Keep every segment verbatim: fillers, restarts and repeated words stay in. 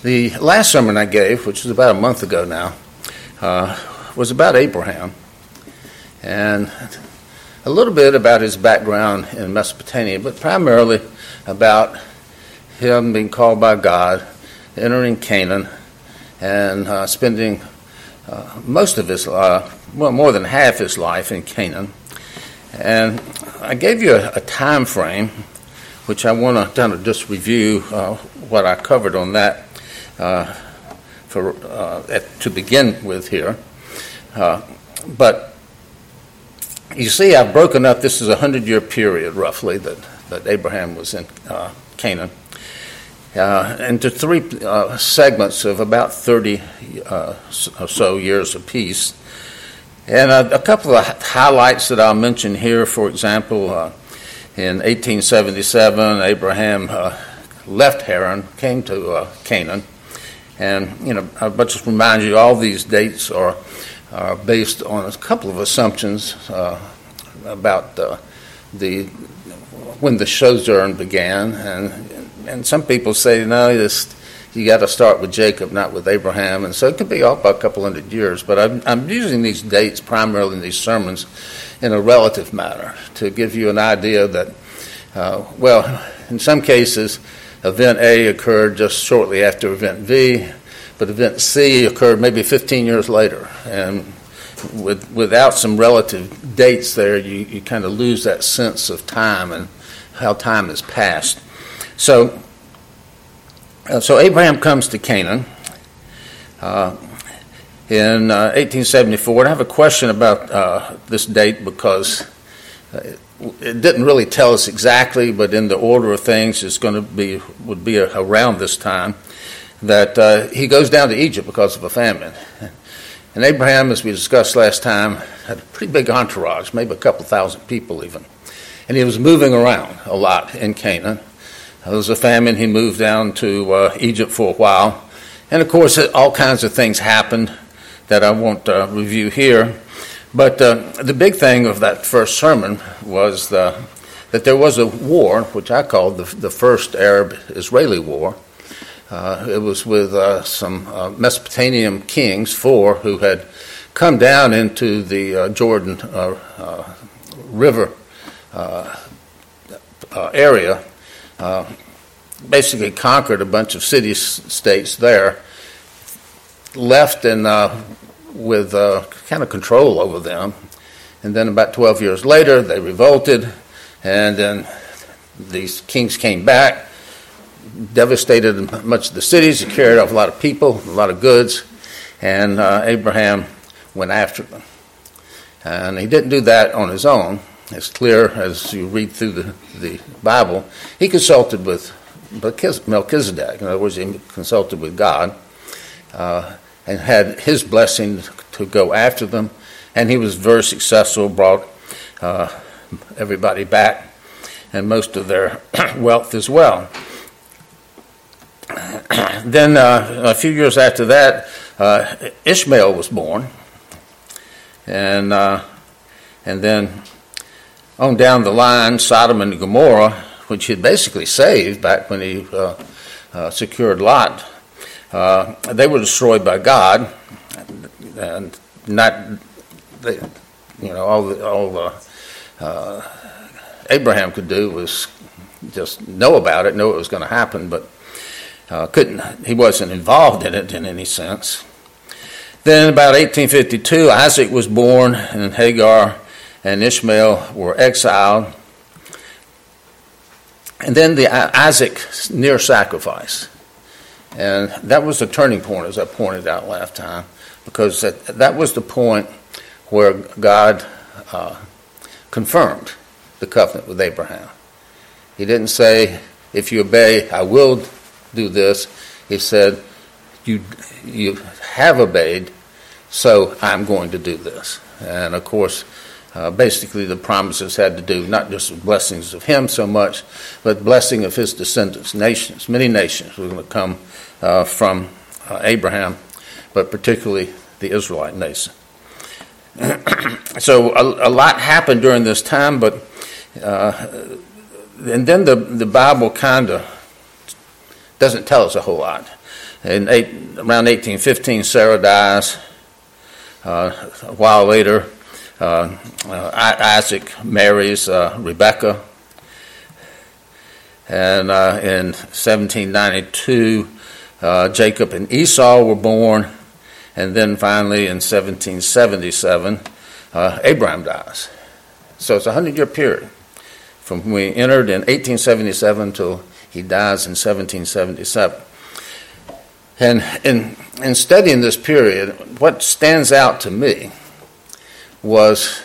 The last sermon I gave, which was about a month ago now, uh, was about Abraham and a little bit about his background in Mesopotamia, but primarily about him being called by God, entering Canaan, and uh, spending uh, most of his, uh, well, more than half his life in Canaan. And I gave you a, a time frame, which I want to kind of just review uh, what I covered on that uh, for uh, at, to begin with here. Uh, but you see, I've broken up. This is a hundred-year period, roughly, that, that Abraham was in uh, Canaan, uh, into three uh, segments of about thirty uh, or so years apiece. And a, a couple of highlights that I'll mention here, for example, uh, in eighteen seventy-seven, Abraham uh, left Haran, came to uh, Canaan. And, you know, I'll just remind you, all these dates are, are based on a couple of assumptions uh, about uh, the when the sojourn began. And and some people say, no, this, you got to start with Jacob, not with Abraham. And so it could be off by a couple hundred years. But I'm, I'm using these dates primarily in these sermons in a relative manner to give you an idea that, uh, well, in some cases, event A occurred just shortly after event V, but event C occurred maybe fifteen years later. And with, without some relative dates there, you, you kind of lose that sense of time and how time has passed. So, uh, so Abraham comes to Canaan uh, in uh, eighteen seventy-four. And I have a question about uh, this date because uh, it didn't really tell us exactly, but in the order of things, it's going to be would be around this time that uh, he goes down to Egypt because of a famine. And Abraham, as we discussed last time, had a pretty big entourage, maybe a couple thousand people even, and he was moving around a lot in Canaan. There was a famine. He moved down to uh, Egypt for a while, and of course, all kinds of things happened that I won't uh, review here. But uh, the big thing of that first sermon was the, that there was a war, which I called the, the first Arab-Israeli war. Uh, it was with uh, some uh, Mesopotamian kings, four, who had come down into the uh, Jordan uh, uh, River uh, uh, area, uh, basically conquered a bunch of city-states there, left in... Uh, with uh, kind of control over them. And then about twelve years later, they revolted, and then these kings came back, devastated much of the cities, they carried off a lot of people, a lot of goods, and uh, Abraham went after them. And he didn't do that on his own. It's clear as you read through the, the Bible. He consulted with Melchizedek. In other words, he consulted with God. Uh, and had his blessing to go after them. And he was very successful, brought uh, everybody back and most of their wealth as well. Then uh, a few years after that, uh, Ishmael was born. And, uh, and then on down the line, Sodom and Gomorrah, which he had basically saved back when he uh, uh, secured Lot, Uh, they were destroyed by God, and not, they, you know, all the, all the, uh, Abraham could do was just know about it, know it was going to happen, but uh, couldn't. He wasn't involved in it in any sense. Then, about eighteen fifty-two, Isaac was born, and Hagar and Ishmael were exiled. And then the Isaac near sacrifice. And that was the turning point, as I pointed out last time, because that, that was the point where God uh, confirmed the covenant with Abraham. He didn't say, if you obey, I will do this. He said, you, you have obeyed, so I'm going to do this. And, of course, uh, basically the promises had to do not just with blessings of him so much, but blessing of his descendants, nations. Many nations were going to come Uh, from uh, Abraham, but particularly the Israelite nation. So a, a lot happened during this time, but uh, and then the, the Bible kind of doesn't tell us a whole lot. In eight, around eighteen fifteen, Sarah dies. Uh, a while later, uh, uh, Isaac marries uh, Rebekah. And uh, in seventeen ninety-two, uh, Jacob and Esau were born. And then finally in seventeen seventy-seven, uh, Abraham dies. So it's a hundred-year period from when we entered in eighteen seventy-seven till he dies in seventeen seventy-seven. And in, in studying this period, what stands out to me was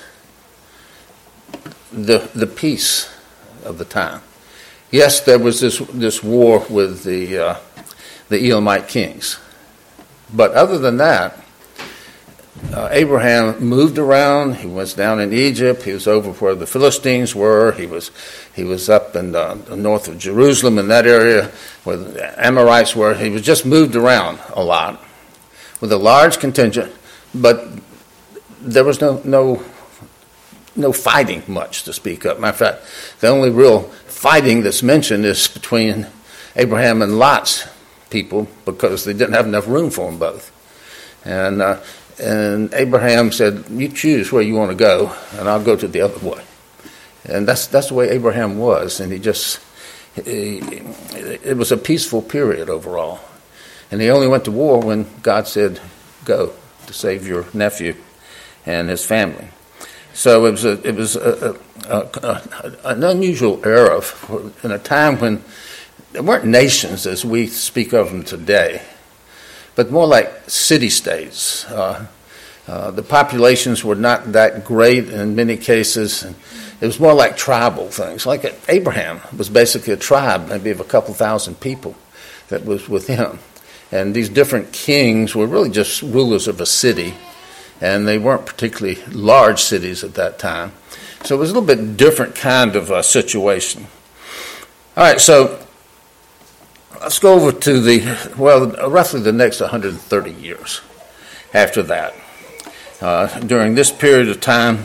the the peace of the time. Yes, there was this this war with the uh, the Elamite kings, but other than that, uh, Abraham moved around. He was down in Egypt. He was over where the Philistines were. He was he was up in the, the north of Jerusalem in that area where the Amorites were. He was just moved around a lot with a large contingent, but there was no no no fighting much to speak of. Matter of fact, the only real fighting that's mentioned is between Abraham and Lot's people because they didn't have enough room for them both. And uh, and Abraham said, "You choose where you want to go, and I'll go to the other way." And that's that's the way Abraham was, and he just he, it was a peaceful period overall. And he only went to war when God said, "Go to save your nephew and his family." So it was a, it was a, a, a, an unusual era for, in a time when there weren't nations as we speak of them today, but more like city-states. Uh, uh, the populations were not that great in many cases. And it was more like tribal things. Like Abraham was basically a tribe, maybe of a couple thousand people that was with him. And these different kings were really just rulers of a city, and they weren't particularly large cities at that time. So it was a little bit different kind of uh, situation. All right, so let's go over to the, well, roughly the next one hundred thirty years after that. Uh, during this period of time,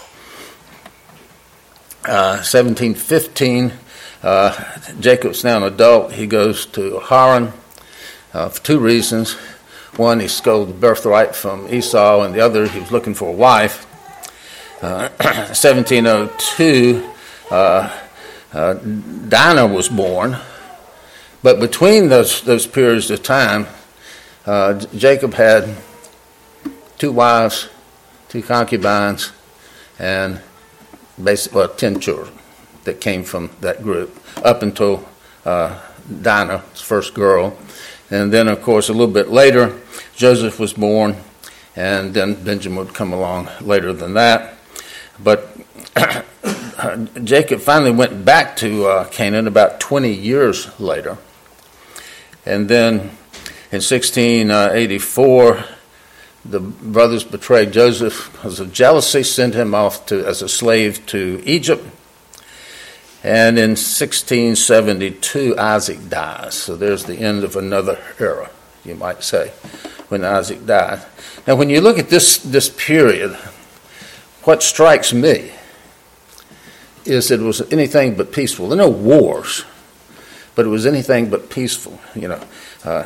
uh, seventeen fifteen, uh, Jacob's now an adult. He goes to Haran uh, for two reasons. One, he stole the birthright from Esau, and the other, he was looking for a wife. Uh, seventeen oh two, uh, uh, Dinah was born, but between those those periods of time, uh, Jacob had two wives, two concubines, and basically well, ten children that came from that group up until uh, Dinah, his first girl. And then, of course, a little bit later, Joseph was born, and then Benjamin would come along later than that. But Jacob finally went back to uh, Canaan about twenty years later. And then in sixteen eighty-four, the brothers betrayed Joseph because of jealousy, sent him off to as a slave to Egypt. And in sixteen seventy-two, Isaac dies. So there's the end of another era, you might say, when Isaac died. Now, when you look at this, this period, what strikes me is that it was anything but peaceful. There are no wars, but it was anything but peaceful. You know, uh,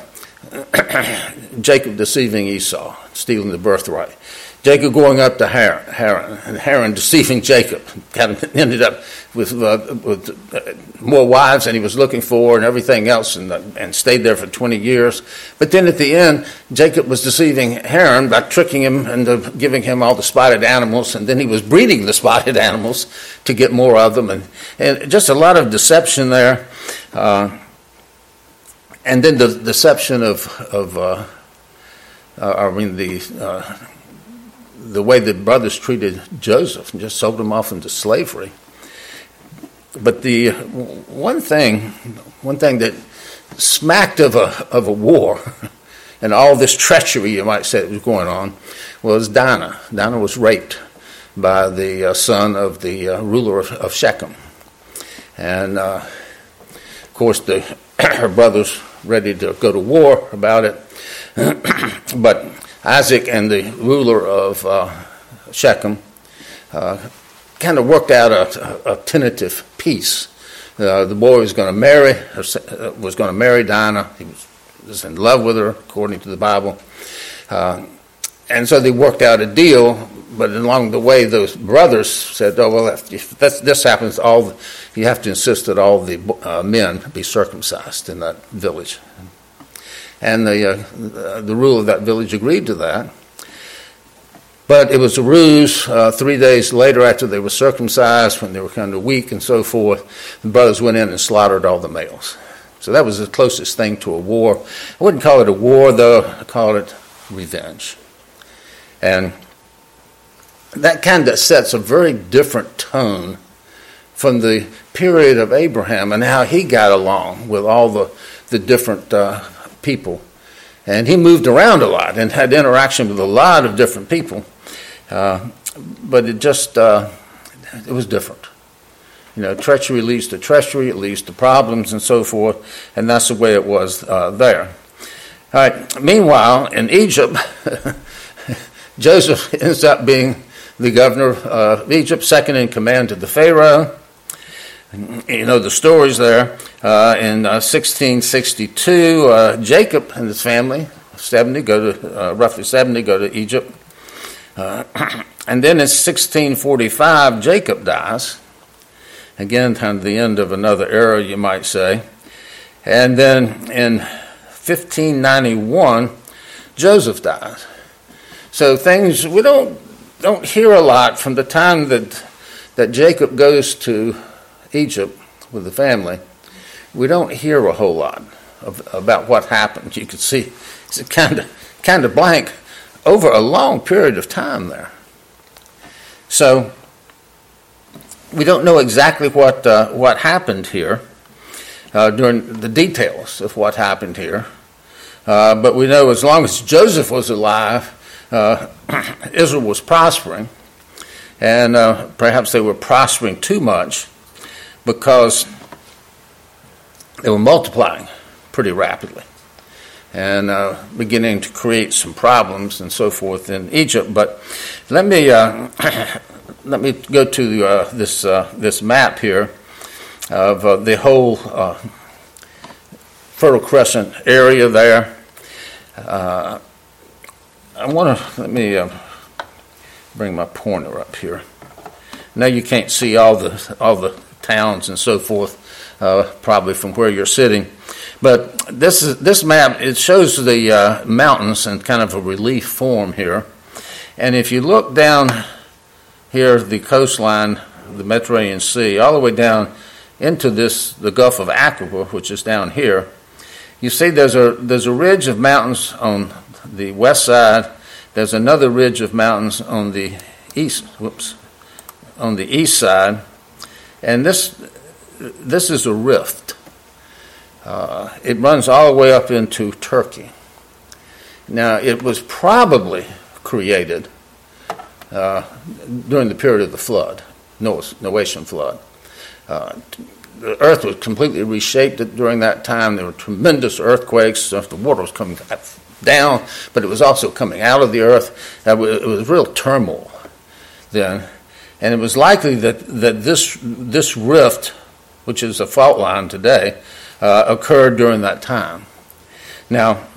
Jacob deceiving Esau, stealing the birthright. Jacob going up to Haran, Haran and Haran deceiving Jacob. Kind of ended up with, uh, with uh, more wives than he was looking for and everything else, and, uh, and stayed there for twenty years. But then at the end, Jacob was deceiving Haran by tricking him into giving him all the spotted animals, and then he was breeding the spotted animals to get more of them, and, and just a lot of deception there. Uh, and then the deception of, of uh, uh, I mean, the... Uh, the way the brothers treated Joseph and just sold him off into slavery. But the one thing, one thing that smacked of a of a war, and all this treachery, you might say, that was going on, was Dinah. Dinah was raped by the uh, son of the uh, ruler of, of Shechem, and uh, of course the her brothers ready to go to war about it, but Isaac and the ruler of uh, Shechem uh, kind of worked out a, a tentative peace. Uh, the boy was going to marry was going to marry Dinah. He was was in love with her, according to the Bible. Uh, and so they worked out a deal, but along the way, those brothers said, oh, well, if that's, this happens, all the, you have to insist that all the uh, men be circumcised in that village. And the, uh, the ruler of that village agreed to that. But it was a ruse. Uh, three days later, after they were circumcised, when they were kind of weak and so forth, the brothers went in and slaughtered all the males. So that was the closest thing to a war. I wouldn't call it a war, though. I'd call it revenge. And that kind of sets a very different tone from the period of Abraham and how he got along with all the, the different uh, people. And he moved around a lot and had interaction with a lot of different people. Uh, but it just, uh, it was different. You know, treachery leads to treachery, it leads to problems and so forth, and that's the way it was uh, there. All right. Meanwhile, in Egypt, Joseph ends up being the governor of Egypt, second in command to the Pharaoh. You know the stories there. Uh, in uh, sixteen sixty-two, uh, Jacob and his family, seventy, go to uh, roughly seventy, go to Egypt. Uh, and then in sixteen forty-five, Jacob dies. Again, kind of the end of another era, you might say. And then in fifteen ninety-one, Joseph dies. So things, we don't don't hear a lot from the time that that Jacob goes to Egypt with the family. We don't hear a whole lot of, about what happened. You can see it's kind of kind of blank over a long period of time there. So we don't know exactly what uh, what happened here uh, during the details of what happened here, uh, but we know as long as Joseph was alive, uh, Israel was prospering, and uh, perhaps they were prospering too much because they were multiplying pretty rapidly and uh, beginning to create some problems and so forth in Egypt. But let me uh, let me go to uh, this uh, this map here of uh, the whole uh, Fertile Crescent area there. Uh, I want to let me uh, bring my pointer up here. Now you can't see all the all the towns and so forth, uh, probably from where you're sitting. But this is this map, it shows the uh, mountains in kind of a relief form here. And if you look down here, the coastline, the Mediterranean Sea, all the way down into this, the Gulf of Aqaba, which is down here, you see there's a there's a ridge of mountains on the west side. There's another ridge of mountains on the east. Whoops, on the east side. And this this is a rift. Uh, it runs all the way up into Turkey. Now, it was probably created uh, during the period of the flood, Noah's, Noachian flood. Uh, the earth was completely reshaped during that time. There were tremendous earthquakes. So the water was coming down, but it was also coming out of the earth. It was real turmoil then. And it was likely that, that this this rift, which is a fault line today, uh, occurred during that time. Now,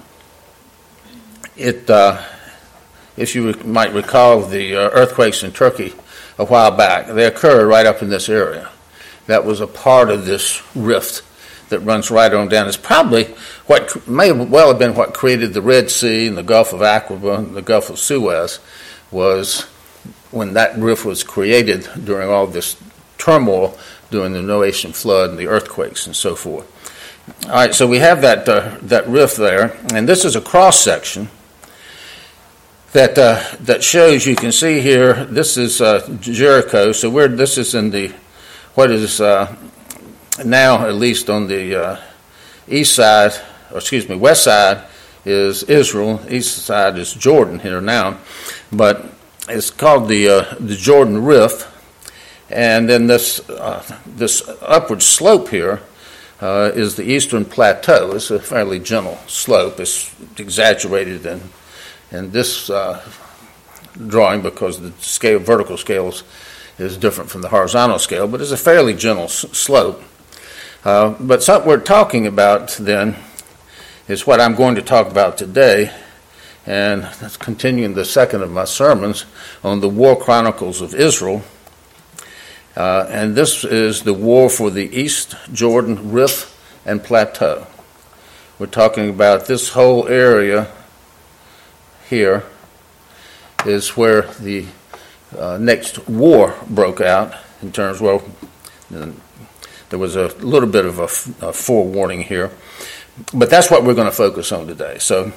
it uh, if you might recall the uh, earthquakes in Turkey a while back, they occurred right up in this area. That was a part of this rift that runs right on down. It's probably what may well have been what created the Red Sea and the Gulf of Aqaba and the Gulf of Suez, was when that rift was created during all this turmoil during the Noachian flood and the earthquakes and so forth. All right, so we have that uh, that rift there, and this is a cross section that uh, that shows. You can see here. This is uh, Jericho. So we're this is in the what is uh, now at least on the uh, east side, or excuse me, west side is Israel. East side is Jordan here now, but it's called the uh, the Jordan Rift, and then this uh, this upward slope here uh, is the Eastern Plateau. It's a fairly gentle slope. It's exaggerated in in this uh, drawing because the scale, vertical scales, is different from the horizontal scale, but it's a fairly gentle s- slope. Uh, but something we're talking about then is what I'm going to talk about today, and that's continuing the second of my sermons on the War Chronicles of Israel. Uh, and this is the war for the East Jordan Rift and Plateau. We're talking about this whole area here is where the uh, next war broke out in terms, well, there was a little bit of a, a forewarning here, but that's what we're going to focus on today. So,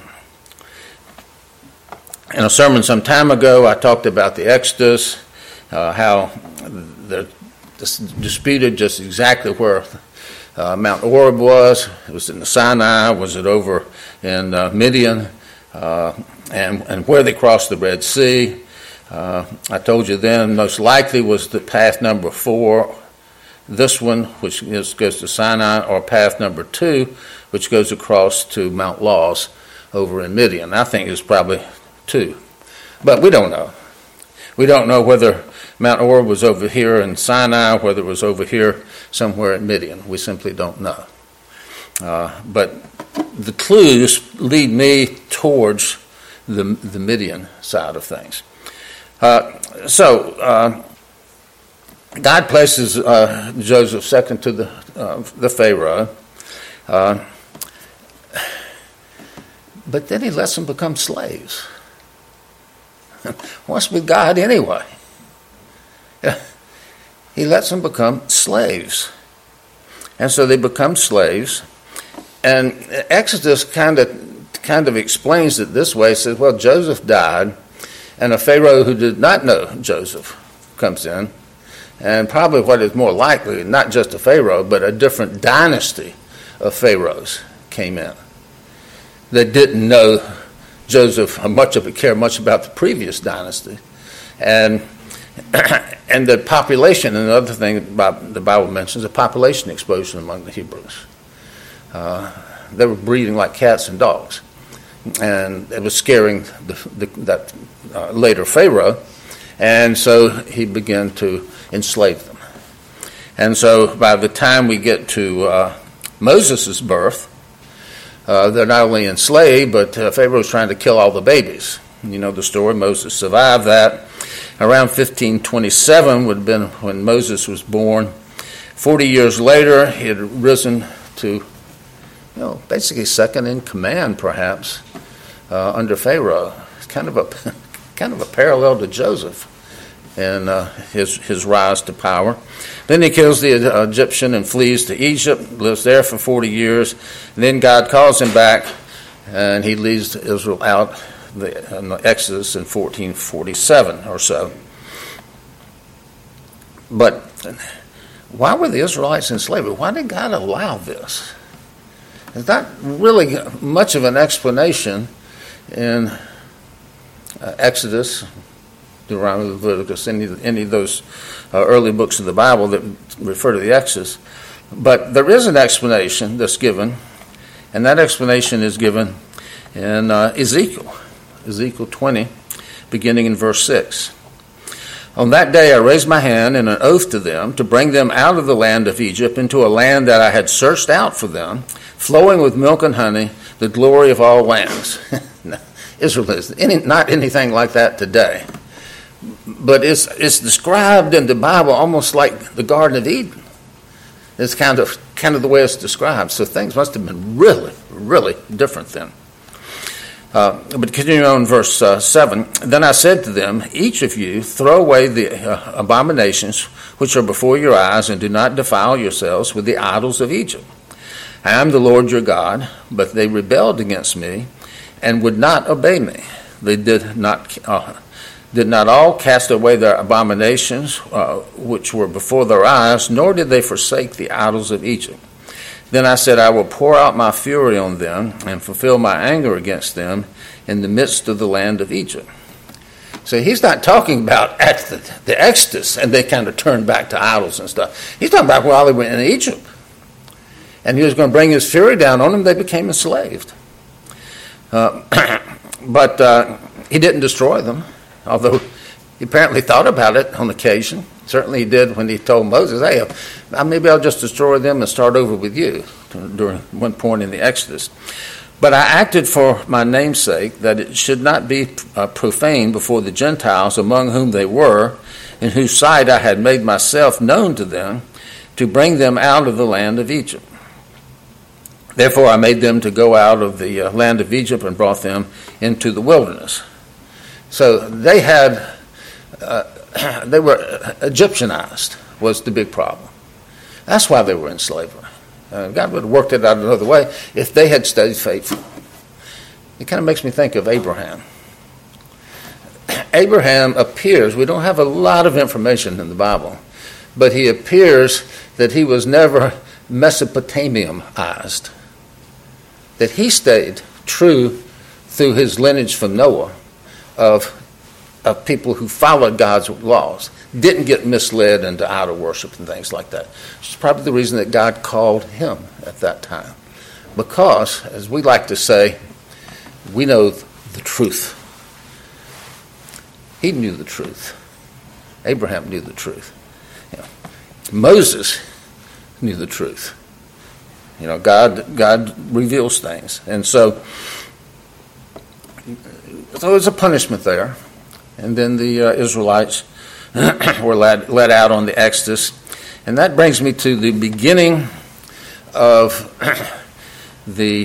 in a sermon some time ago, I talked about the Exodus, uh, how the, the disputed just exactly where uh, Mount Oreb was. It was in the Sinai. Was it over in uh, Midian? Uh, and, and where they crossed the Red Sea. Uh, I told you then most likely was the path number four, this one, which is, goes to Sinai, or path number two, which goes across to Mount Laws over in Midian. I think it's probably two, but we don't know. We don't know whether Mount Oreb was over here in Sinai, whether it was over here somewhere in Midian. We simply don't know. Uh, but the clues lead me towards the, the Midian side of things. Uh, so, uh, God places uh, Joseph second to the uh, the Pharaoh, uh, but then he lets them become slaves. What's with God anyway? He lets them become slaves, and so they become slaves. And Exodus kind of kind of explains it this way. It says, well, Joseph died, and a Pharaoh who did not know Joseph comes in. And probably what is more likely, not just a Pharaoh, but a different dynasty of Pharaohs came in that didn't know Joseph much of it, care much about the previous dynasty. And and the population, and another thing the Bible mentions, a population explosion among the Hebrews. Uh, they were breeding like cats and dogs. And it was scaring the, the, that uh, later Pharaoh. And so he began to enslave them. And so by the time we get to uh, Moses' birth, uh, they're not only enslaved, but uh, Pharaoh's trying to kill all the babies. You know the story. Moses survived that. Around fifteen twenty-seven would have been when Moses was born. Forty years later, he had risen to, you know, basically second in command, perhaps, uh, under Pharaoh. It's kind of a kind of a parallel to Joseph and uh, his his rise to power. Then he kills the uh, Egyptian and flees to Egypt, lives there for forty years. And then God calls him back, and he leads Israel out the, in the Exodus in fourteen forty-seven or so. But why were the Israelites in slavery? Why did God allow this? There's not really much of an explanation in uh, Exodus, Deuteronomy, Leviticus, any, any of those uh, early books of the Bible that refer to the Exodus. But there is an explanation that's given, and that explanation is given in uh, Ezekiel, Ezekiel twenty, beginning in verse six. On that day I raised my hand in an oath to them to bring them out of the land of Egypt into a land that I had searched out for them, flowing with milk and honey, the glory of all lands. Israel is any, not anything like that today. But it's it's described in the Bible almost like the Garden of Eden. It's kind of kind of the way it's described. So things must have been really, really different then. Uh, but continuing on verse uh, seven, then I said to them, each of you throw away the uh, abominations which are before your eyes, and do not defile yourselves with the idols of Egypt. I am the Lord your God, but they rebelled against me and would not obey me. They did not uh, did not all cast away their abominations uh, which were before their eyes, nor did they forsake the idols of Egypt. Then I said, I will pour out my fury on them and fulfill my anger against them in the midst of the land of Egypt. So he's not talking about at the, the Exodus and they kind of turned back to idols and stuff. He's talking about while they were in Egypt. And he was going to bring his fury down on them. They became enslaved. Uh, but uh, he didn't destroy them, although he apparently thought about it on occasion. Certainly he did when he told Moses, hey, maybe I'll just destroy them and start over with you during one point in the Exodus. But I acted for my name's sake, that it should not be uh, profaned before the Gentiles among whom they were, in whose sight I had made myself known to them, to bring them out of the land of Egypt. Therefore I made them to go out of the uh, land of Egypt and brought them into the wilderness. So they had, uh, they were Egyptianized was the big problem. That's why they were in slavery. Uh, God would have worked it out another way if they had stayed faithful. It kind of makes me think of Abraham. Abraham appears, we don't have a lot of information in the Bible, but he appears that he was never Mesopotamianized. That he stayed true through his lineage from Noah of, of people who followed God's laws, didn't get misled into idol worship and things like that. Which is probably the reason that God called him at that time. Because, as we like to say, we know the truth. He knew the truth. Abraham knew the truth. You know, Moses knew the truth. You know, God God reveals things. And so, so there's a punishment there. And then the uh, Israelites were led, led out on the Exodus. And that brings me to the beginning of the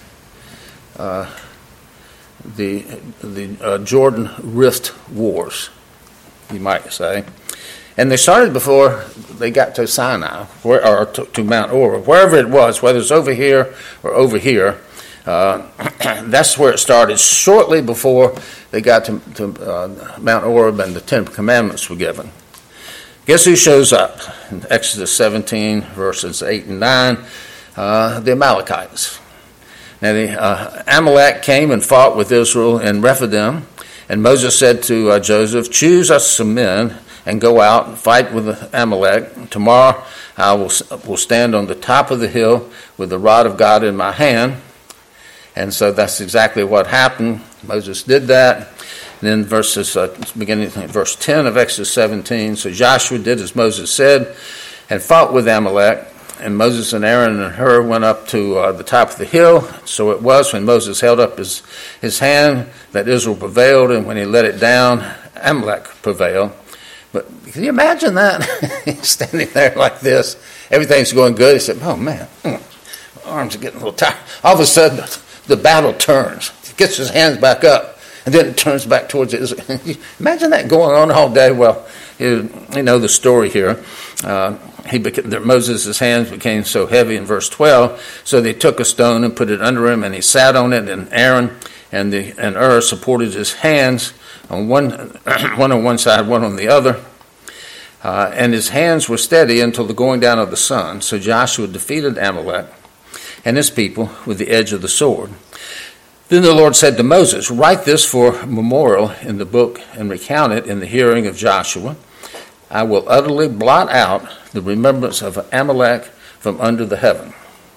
uh, the the uh, Jordan Rift Wars, you might say. And they started before they got to Sinai, where, or to, to Mount Oreb, wherever it was, whether it's over here or over here. Uh, that's where it started, shortly before they got to, to uh, Mount Oreb and the Ten Commandments were given. Guess who shows up? In Exodus seventeen, verses eight and nine, uh, the Amalekites. Now, the uh, Amalek came and fought with Israel in Rephidim, and Moses said to uh, Joseph, "Choose us some men and go out and fight with Amalek. Tomorrow I will, will stand on the top of the hill with the rod of God in my hand." And so that's exactly what happened. Moses did that. And then verses, uh, beginning at verse ten of Exodus seventeen, so Joshua did as Moses said and fought with Amalek. And Moses and Aaron and Hur went up to uh, the top of the hill. So it was when Moses held up his, his hand that Israel prevailed, and when he let it down, Amalek prevailed. But can you imagine that? He's standing there like this. Everything's going good. He said, "Oh, man, my arms are getting a little tired." All of a sudden, the battle turns. He gets his hands back up, and then it turns back towards Israel. Imagine that going on all day. Well, you, you know the story here. Uh, he became, Moses' hands became so heavy in verse twelve, so they took a stone and put it under him, and he sat on it, and Aaron and the and Ur supported his hands on one, one on one side, one on the other. Uh, and his hands were steady until the going down of the sun. So Joshua defeated Amalek and his people with the edge of the sword. Then the Lord said to Moses, "Write this for memorial in the book and recount it in the hearing of Joshua. I will utterly blot out the remembrance of Amalek from under the heaven."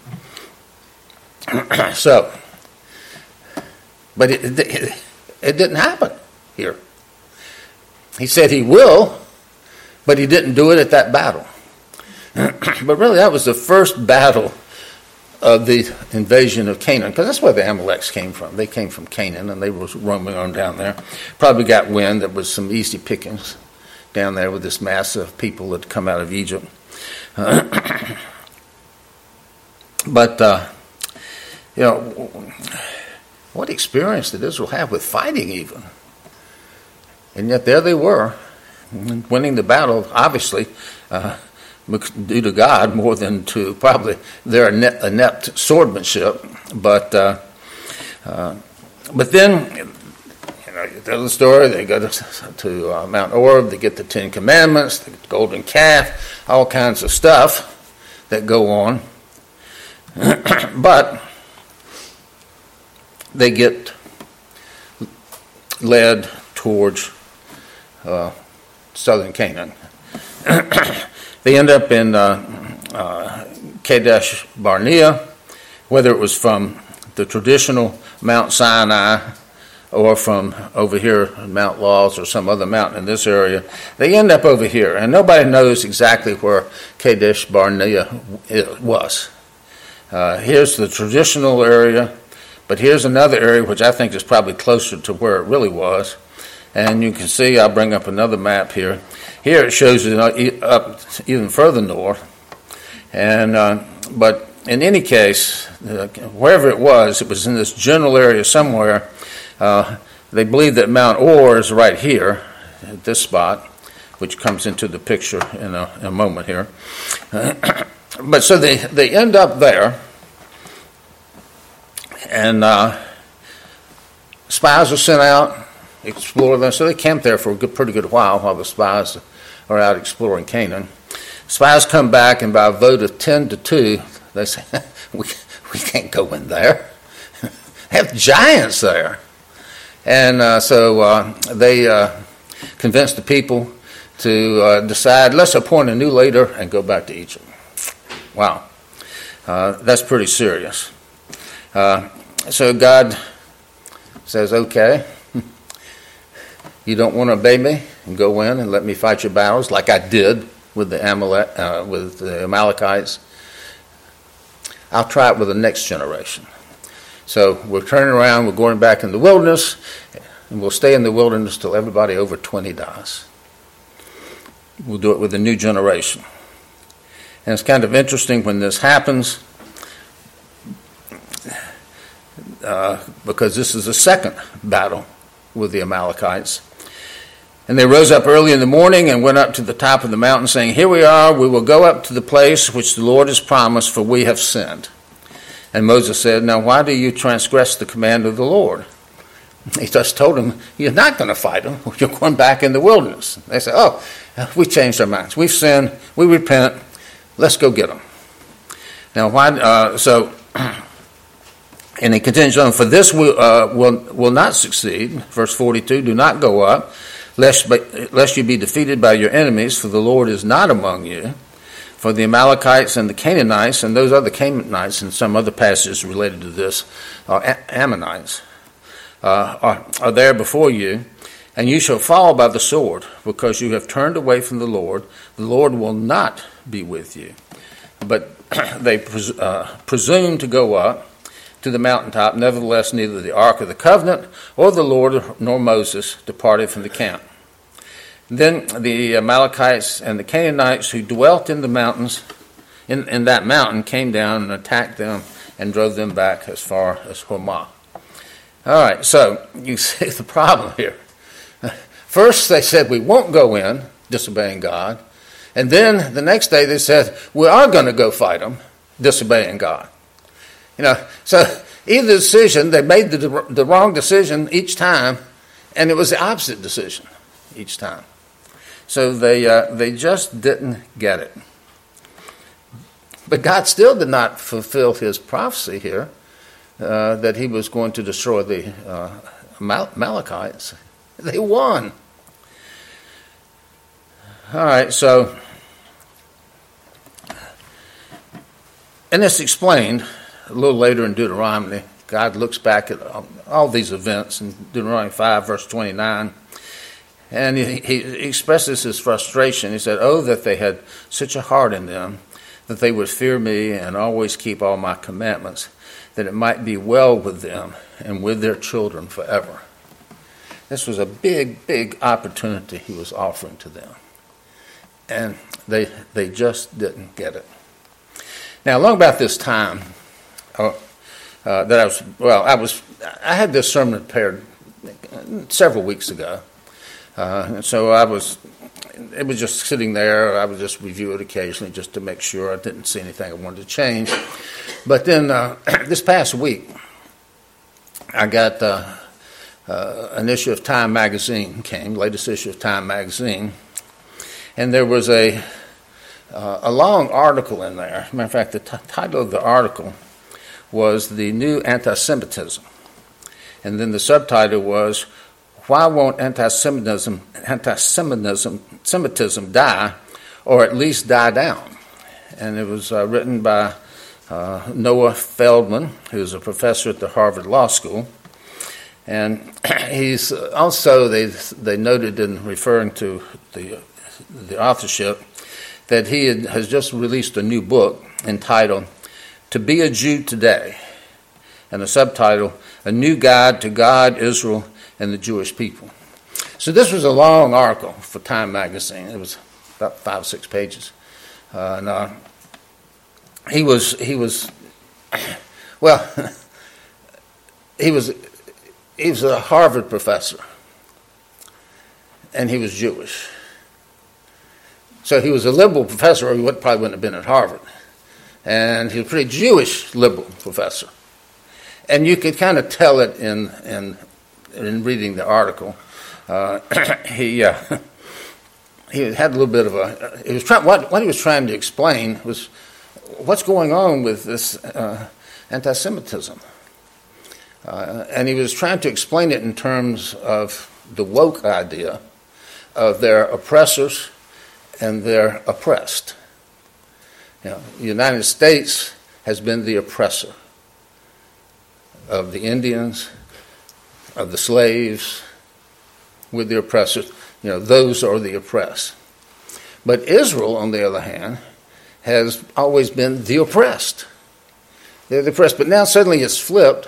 So, but it, it, it didn't happen here. He said he will, but he didn't do it at that battle. But really, that was the first battle of the invasion of Canaan, because that's where the Amaleks came from. They came from Canaan, and they were roaming on down there. Probably got wind that was some easy pickings down there with this mass of people that had come out of Egypt. Uh, but, uh, you know, what experience did Israel have with fighting even? And yet there they were, winning the battle, obviously, uh, due to God more than to probably their inept swordsmanship. But uh, uh, but then, you know, you tell the story, they go to, to uh, Mount Oreb, they get the Ten Commandments, the golden calf, all kinds of stuff that go on. But they get led towards uh, southern Canaan. They end up in uh, uh, Kadesh Barnea, whether it was from the traditional Mount Sinai or from over here, Mount Laws or some other mountain in this area. They end up over here, and nobody knows exactly where Kadesh Barnea was. Uh, here's the traditional area, But here's another area which I think is probably closer to where it really was. And you can see, I'll bring up another map here. Here it shows it up even further north. And uh, but in any case, uh, wherever it was, it was in this general area somewhere. Uh, they believe that Mount Or is right here, at this spot, which comes into the picture in a, in a moment here. But so they, they end up there, and uh, spies are sent out, explore them. So they camp there for a good, pretty good while while the spies are out exploring Canaan. Spies come back, and by a vote of ten to two, they say, we, we can't go in there. They have giants there. And uh, so uh, they uh, convince the people to uh, decide, let's appoint a new leader and go back to Egypt. Wow. Uh, that's pretty serious. Uh, so God says, okay, you don't want to obey me and go in and let me fight your battles like I did with the, Amalek, uh, with the Amalekites. I'll try it with the next generation. So we're turning around, we're going back in the wilderness, and we'll stay in the wilderness till everybody over twenty dies. We'll do it with a new generation. And it's kind of interesting when this happens, uh, because this is the second battle with the Amalekites. And they rose up early in the morning and went up to the top of the mountain, saying, here we are, we will go up to the place which the Lord has promised, for we have sinned. And Moses said, now why do you transgress the command of the Lord? He just told them, you're not going to fight them. You're going back in the wilderness. They said, oh, we changed our minds. We've sinned. We repent. Let's go get them. Now, why? Uh, so, and he continues on, for this will, uh, will, will not succeed. Verse forty-two, do not go up, lest, lest you be defeated by your enemies, for the Lord is not among you. For the Amalekites and the Canaanites and those other Canaanites and some other passages related to this are Ammonites uh, are, are there before you, and you shall fall by the sword because you have turned away from the Lord. The Lord will not be with you. But they pres- uh, presume to go up to the mountaintop. Nevertheless, neither the ark of the covenant or the Lord nor Moses departed from the camp. Then the Amalekites and the Canaanites who dwelt in the mountains, in, in that mountain, came down and attacked them and drove them back as far as Hormah. All right, so you see the problem here. First they said we won't go in, disobeying God. And then the next day they said we are going to go fight them, disobeying God. You know, so either decision, they made the, the wrong decision each time, and it was the opposite decision each time. So they uh, they just didn't get it. But God still did not fulfill his prophecy here uh, that he was going to destroy the uh, Amalekites. They won. All right, so, and it's explained a little later in Deuteronomy. God looks back at all these events in Deuteronomy five, verse twenty-nine. And he, he expresses his frustration. He said, oh, that they had such a heart in them, that they would fear me and always keep all my commandments, that it might be well with them and with their children forever. This was a big, big opportunity he was offering to them. And they they just didn't get it. Now, along about this time, uh, uh, that I was, well, I was, I had this sermon prepared several weeks ago. Uh, and so I was, it was just sitting there. I would just review it occasionally just to make sure I didn't see anything I wanted to change. But then uh, this past week, I got uh, uh, an issue of Time magazine came, latest issue of Time magazine, and there was a uh, a long article in there. As a matter of fact, the t- title of the article was "The New Anti-Semitism," and then the subtitle was, why won't anti-Semitism, anti-Semitism Semitism die, or at least die down? And it was uh, written by uh, Noah Feldman, who's a professor at the Harvard Law School. And he's also, they they noted in referring to the the authorship, that he had, has just released a new book entitled "To Be a Jew Today: and a subtitle, A New Guide to God, Israel, and the Jewish People. So this was a long article for Time magazine. It was about five or six pages. Uh, and uh, he was, he was, well, he was, he was a Harvard professor, and he was Jewish. So he was a liberal professor, or he would, probably wouldn't have been at Harvard. And he was a pretty Jewish liberal professor. And you could kind of tell it in in, in reading the article. Uh, he uh, he had a little bit of a. He was trying. What what he was trying to explain was what's going on with this uh, anti-Semitism, uh, and he was trying to explain it in terms of the woke idea of their oppressors and their oppressed. You know, the United States has been the oppressor of the Indians, of the slaves. With the oppressors, you know, those are the oppressed. But Israel, on the other hand, has always been the oppressed. They're the oppressed, but now suddenly it's flipped,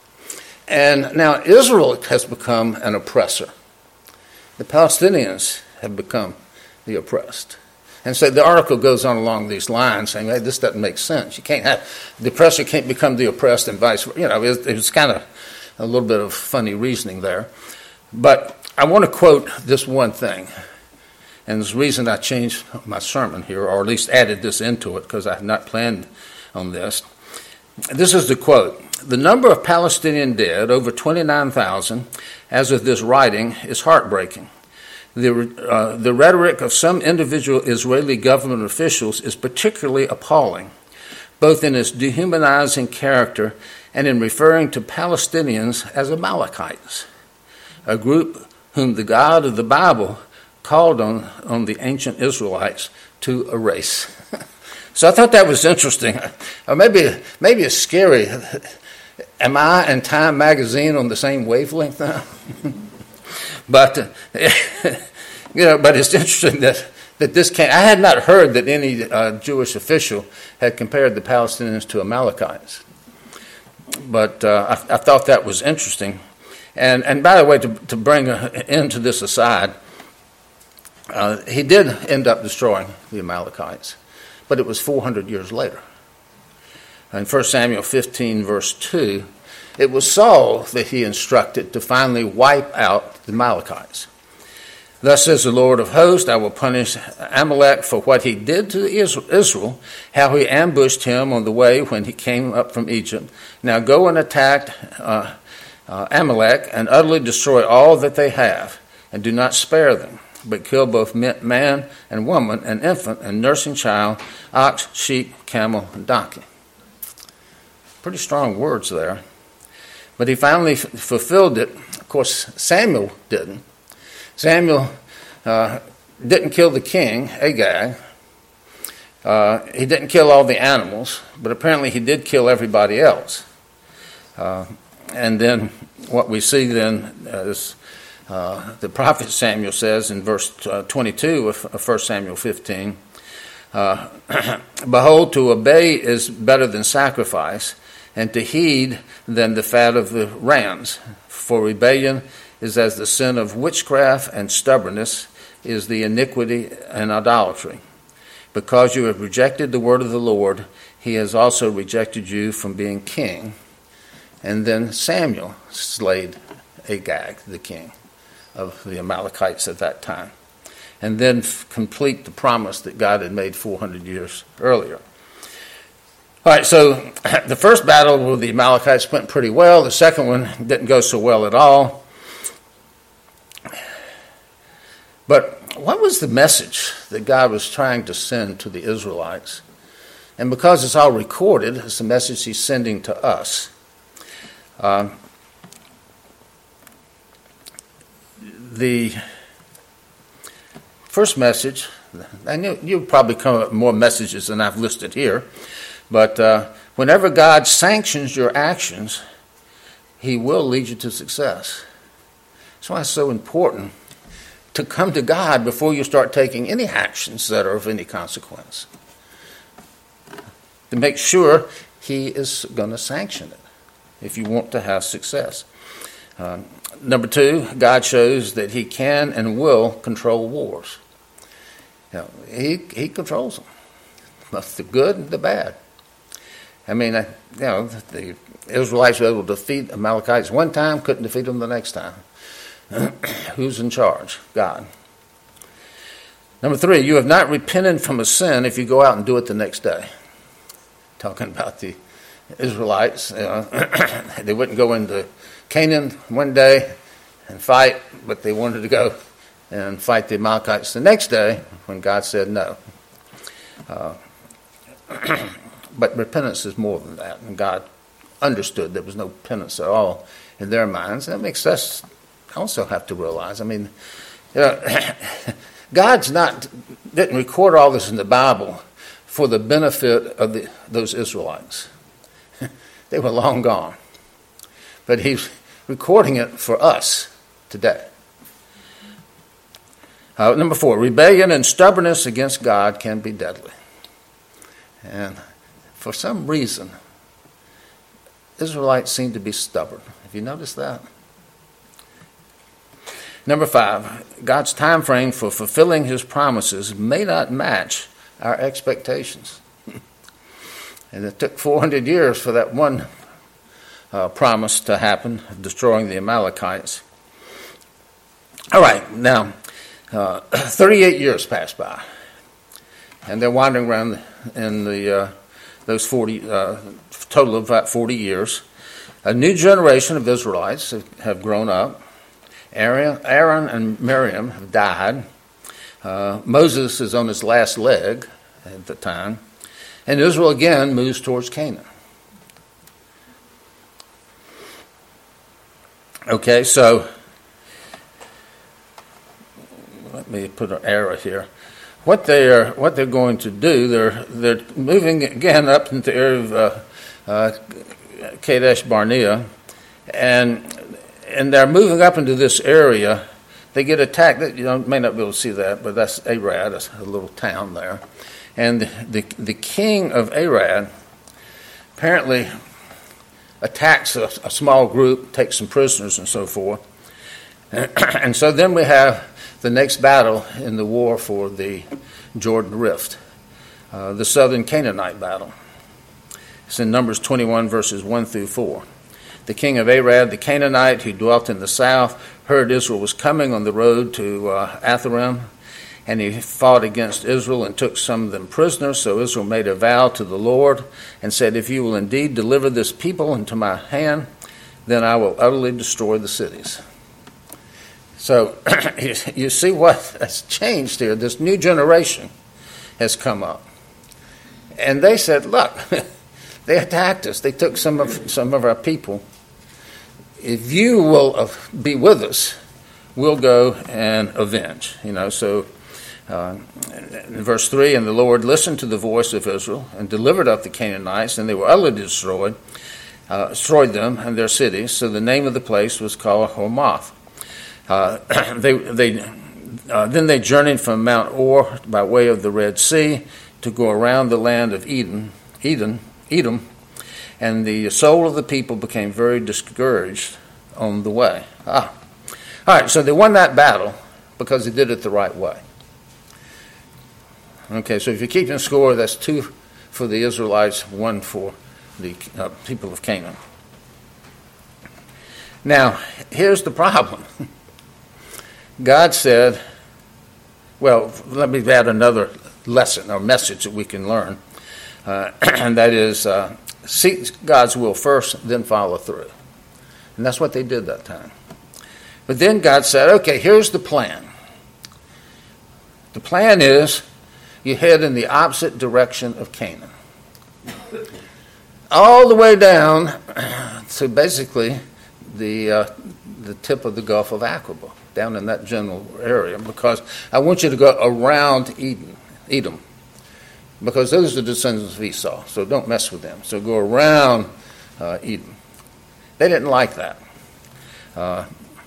and now Israel has become an oppressor. The Palestinians have become the oppressed. And so the article goes on along these lines, saying, hey, this doesn't make sense. You can't have, the oppressor can't become the oppressed and vice versa. You know, it was, it was kind of a little bit of funny reasoning there. But I want to quote this one thing, and there's a reason I changed my sermon here, or at least added this into it, because I had not planned on this. This is the quote. The number of Palestinian dead, over twenty-nine thousand, as of this writing, is heartbreaking. The, uh, the rhetoric of some individual Israeli government officials is particularly appalling, both in its dehumanizing character and in referring to Palestinians as Amalekites, a group whom the God of the Bible called on, on the ancient Israelites to erase. So I thought that was interesting. Or maybe maybe it's scary. Am I and Time magazine on the same wavelength now? But uh, you know, but it's interesting that, that this came. I had not heard that any uh, Jewish official had compared the Palestinians to Amalekites. But uh, I, I thought that was interesting. And and by the way, to, to bring an end to this aside, uh, he did end up destroying the Amalekites, but it was four hundred years later. In First Samuel fifteen, verse two, it was Saul that he instructed to finally wipe out the Amalekites. Thus says the Lord of hosts, I will punish Amalek for what he did to Israel, how he ambushed him on the way when he came up from Egypt. Now go and attack uh, uh, Amalek and utterly destroy all that they have, and do not spare them, but kill both man and woman, and infant and nursing child, ox, sheep, camel, and donkey. Pretty strong words there. But he finally f- fulfilled it. Of course, Samuel didn't. Samuel uh, didn't kill the king, Agag. Uh, he didn't kill all the animals, but apparently he did kill everybody else. Uh, and then what we see then is uh, the prophet Samuel says in verse uh, twenty-two of First Samuel fifteen, uh, behold, to obey is better than sacrifice, and to heed than the fat of the rams. For rebellion is as the sin of witchcraft, and stubbornness is the iniquity and idolatry. Because you have rejected the word of the Lord, he has also rejected you from being king. And then Samuel slayed Agag, the king of the Amalekites at that time, and then complete the promise that God had made four hundred years earlier. All right, so the first battle with the Amalekites went pretty well. The second one didn't go so well at all. But what was the message that God was trying to send to the Israelites? And because it's all recorded, it's the message he's sending to us. Uh, the first message, and you, you'll probably come up with more messages than I've listed here, but uh, whenever God sanctions your actions, he will lead you to success. That's why it's so important to come to God before you start taking any actions that are of any consequence, to make sure he is going to sanction it. if you want to have success. Uh, number two, God shows that he can and will control wars. You know, he, he controls them, both the good and the bad. I mean, uh, you know, the Israelites were able to defeat Amalekites one time, couldn't defeat them the next time. Who's in charge? God. Number three, you have not repented from a sin if you go out and do it the next day. Talking about the Israelites, you know, they wouldn't go into Canaan one day and fight, but they wanted to go and fight the Amalekites the next day when God said no. Uh, but repentance is more than that, and God understood there was no penance at all in their minds. That makes us also have to realize, I mean, you know, God's not, didn't record all this in the Bible for the benefit of the, those Israelites. They were long gone. But he's recording it for us today. Uh, number four, rebellion and stubbornness against God can be deadly. And for some reason, Israelites seem to be stubborn. Have you noticed that? Number five, God's time frame for fulfilling his promises may not match our expectations. And it took four hundred years for that one uh, promise to happen, destroying the Amalekites. All right, now, uh, thirty-eight years passed by, and they're wandering around in the uh, those forty, uh, total of about forty years. A new generation of Israelites have grown up. Aaron, Aaron and Miriam have died. Uh, Moses is on his last leg at the time. And Israel again moves towards Canaan. Okay, so let me put an arrow here. What they are, what they're going to do, they're they're moving again up into the area of uh, uh, Kadesh Barnea, and and they're moving up into this area. They get attacked. You know, may not be able to see that, but that's Arad, that's a little town there. And the, the the king of Arad apparently attacks a, a small group, takes some prisoners and so forth. And so then we have the next battle in the war for the Jordan Rift, uh, the southern Canaanite battle. It's in Numbers twenty-one, verses one through four. The king of Arad, the Canaanite who dwelt in the south, heard Israel was coming on the road to uh, Atharim, and he fought against Israel and took some of them prisoners. So Israel made a vow to the Lord and said, if you will indeed deliver this people into my hand, then I will utterly destroy the cities. So you see what has changed here. This new generation has come up. And they said, look, they attacked us. They took some of some of our people. If you will be with us, we'll go and avenge. You know, so uh, in verse three, and the Lord listened to the voice of Israel and delivered up the Canaanites, and they were utterly destroyed, uh, destroyed them and their cities. So the name of the place was called Hormath. Uh, they they uh, then they journeyed from Mount Or by way of the Red Sea to go around the land of Eden, Eden, Edom, and the soul of the people became very discouraged on the way. Ah, all right. So they won that battle because they did it the right way. Okay, so if you're keeping score, that's two for the Israelites, one for the uh, people of Canaan. Now, here's the problem. God said, well, let me add another lesson or message that we can learn, uh, and that is uh, seek God's will first, then follow through. And that's what they did that time. But then God said, okay, here's the plan. The plan is you head in the opposite direction of Canaan. All the way down to basically the uh, the tip of the Gulf of Aqaba, down in that general area, because I want you to go around Eden, Edom, because those are the descendants of Esau, so don't mess with them. So go around uh, Edom. They didn't like that. Uh,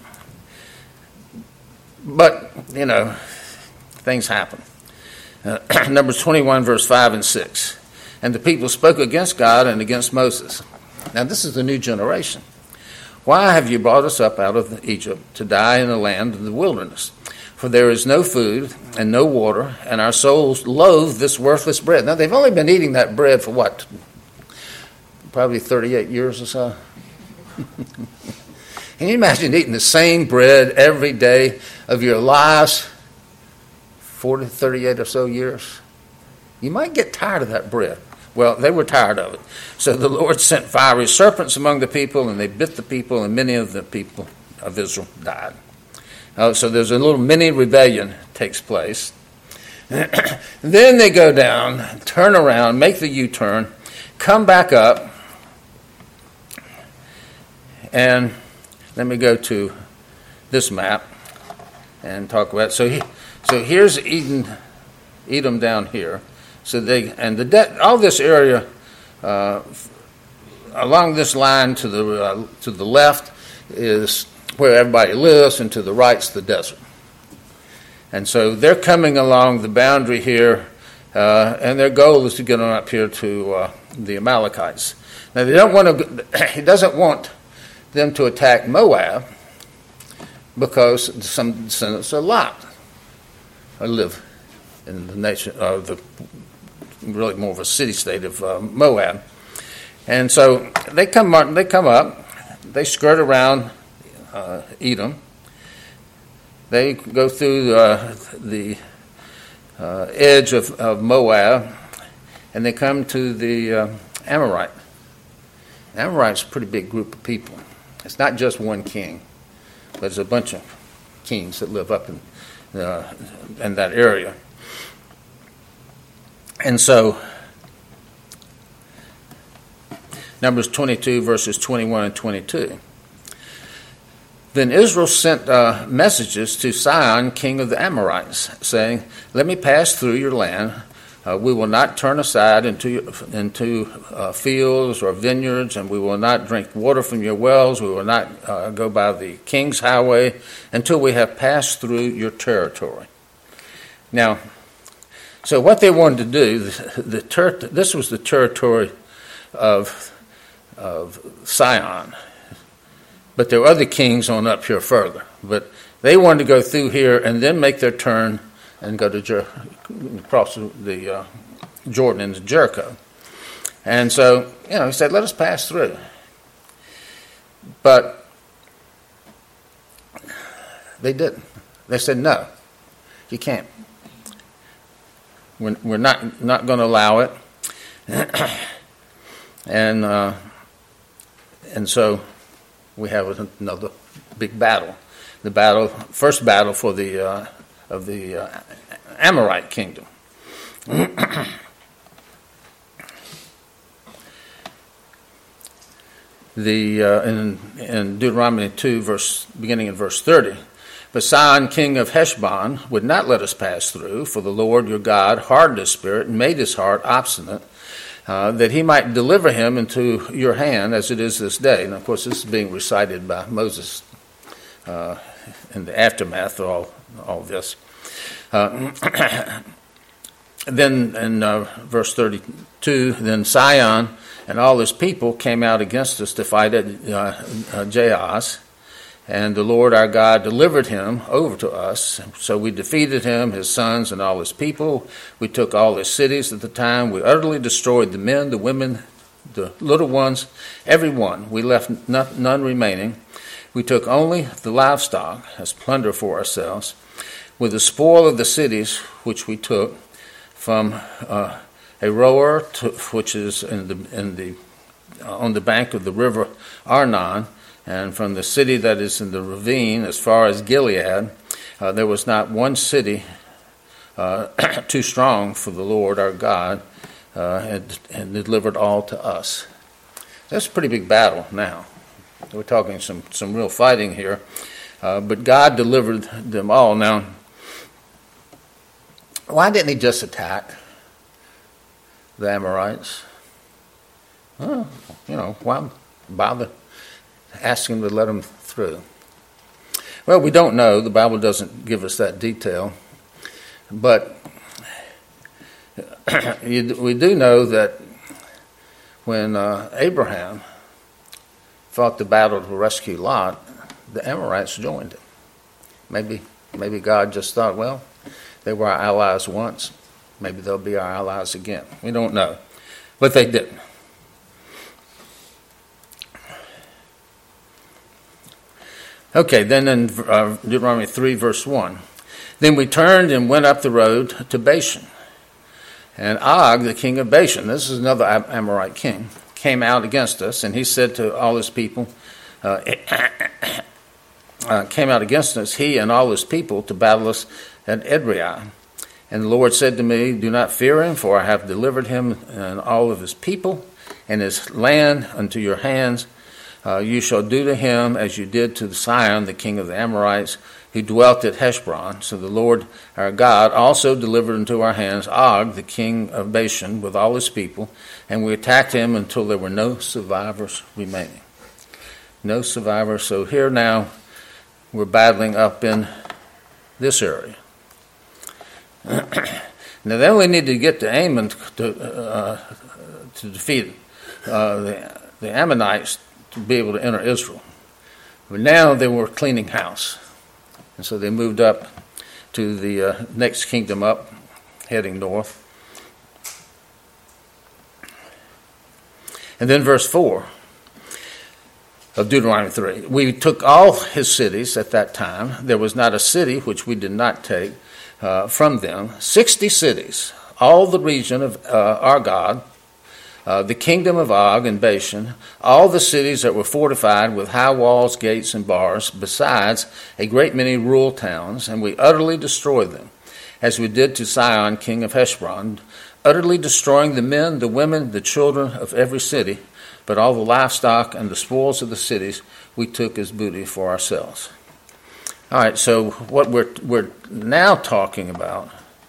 but, you know, things happen. Uh, Numbers twenty-one, verse five and six. And the people spoke against God and against Moses. Now, this is the new generation. Why have you brought us up out of Egypt to die in the land of the wilderness? For there is no food and no water, and our souls loathe this worthless bread. Now, they've only been eating that bread for what? Probably thirty-eight years or so. Can you imagine eating the same bread every day of your lives? forty, thirty-eight or so years. You might get tired of that bread. Well, they were tired of it. So the Lord sent fiery serpents among the people, and they bit the people, and many of the people of Israel died. Uh, so there's a little mini rebellion takes place. Then they go down, turn around, make the U-turn, come back up, and let me go to this map and talk about it. So, he, so here's Eden, Edom down here. So they and the de- all this area uh, along this line to the uh, to the left is where everybody lives, and to the right's the desert. And so they're coming along the boundary here, uh, and their goal is to get on up here to uh, the Amalekites. Now they don't want to. He doesn't want them to attack Moab because some descendants of Lot live in the nation of uh, the really more of a city-state of uh, Moab. And so they come they come up, they skirt around uh, Edom, they go through uh, the uh, edge of, of Moab, and they come to the uh, Amorite. The Amorite's a pretty big group of people. It's not just one king, but there's a bunch of kings that live up in, uh, in that area. And so, Numbers twenty-two, verses twenty-one and twenty-two. Then Israel sent uh, messages to Sihon, king of the Amorites, saying, "Let me pass through your land. Uh, we will not turn aside into into uh, fields or vineyards, and we will not drink water from your wells. We will not uh, go by the king's highway until we have passed through your territory." Now, so what they wanted to do, the, the ter- this was the territory of of Sihon. But there were other kings on up here further. But they wanted to go through here and then make their turn and go to Jer- across the uh, Jordan into Jericho. And so, you know, he said, let us pass through. But they didn't. They said, no, you can't. We're, we're not, not going to allow it. and uh, and so we have another big battle. The battle, first battle for the uh, of the uh, Amorite kingdom. the uh, in, in Deuteronomy two, verse beginning in verse thirty. But Sihon, king of Heshbon, would not let us pass through, for the Lord your God hardened his spirit and made his heart obstinate, uh, that he might deliver him into your hand, as it is this day. And of course, this is being recited by Moses uh, in the aftermath of all, all this. Uh, then in uh, verse thirty-two, then Sihon and all his people came out against us to fight at uh, uh, Jahaz. And the Lord our God delivered him over to us. So we defeated him, his sons, and all his people. We took all his cities at the time. We utterly destroyed the men, the women, the little ones, every one. We left none remaining. We took only the livestock as plunder for ourselves. With the spoil of the cities which we took from uh, Aroer, to, which is in the, in the, uh, on the bank of the river Arnon, and from the city that is in the ravine as far as Gilead, uh, there was not one city uh, too strong for the Lord our God, uh, and, and delivered all to us. That's a pretty big battle now. We're talking some, some real fighting here. Uh, but God delivered them all. Now, why didn't he just attack the Amorites? Well, you know, why bother asking them to let them through? Well, we don't know. The Bible doesn't give us that detail. But we do know that when uh, Abraham fought the battle to rescue Lot, the Amorites joined it. Maybe, maybe God just thought, well, they were our allies once. Maybe they'll be our allies again. We don't know. But they didn't. Okay, then in uh, Deuteronomy three, verse one. Then we turned and went up the road to Bashan. And Og, the king of Bashan, this is another Amorite king, came out against us, and he said to all his people, uh, uh, came out against us, he and all his people, to battle us at Edrei. And the Lord said to me, do not fear him, for I have delivered him and all of his people and his land unto your hands. Uh, you shall do to him as you did to Sihon, the king of the Amorites, who dwelt at Heshbon. So the Lord our God also delivered into our hands Og, the king of Bashan, with all his people, and we attacked him until there were no survivors remaining. No survivors. So here now we're battling up in this area. Now they only need to get to Ammon to, uh, to defeat uh, the, the Ammonites to be able to enter Israel. But now they were cleaning house. And so they moved up to the uh, next kingdom up, heading north. And then verse four of Deuteronomy three. We took all his cities at that time. There was not a city which we did not take uh, from them. Sixty cities, all the region of uh, Argob, Uh, the kingdom of Og and Bashan, all the cities that were fortified with high walls, gates, and bars, besides a great many rural towns, and we utterly destroyed them, as we did to Sihon, king of Heshbon, utterly destroying the men, the women, the children of every city, but all the livestock and the spoils of the cities we took as booty for ourselves. All right, so what we're we're now talking about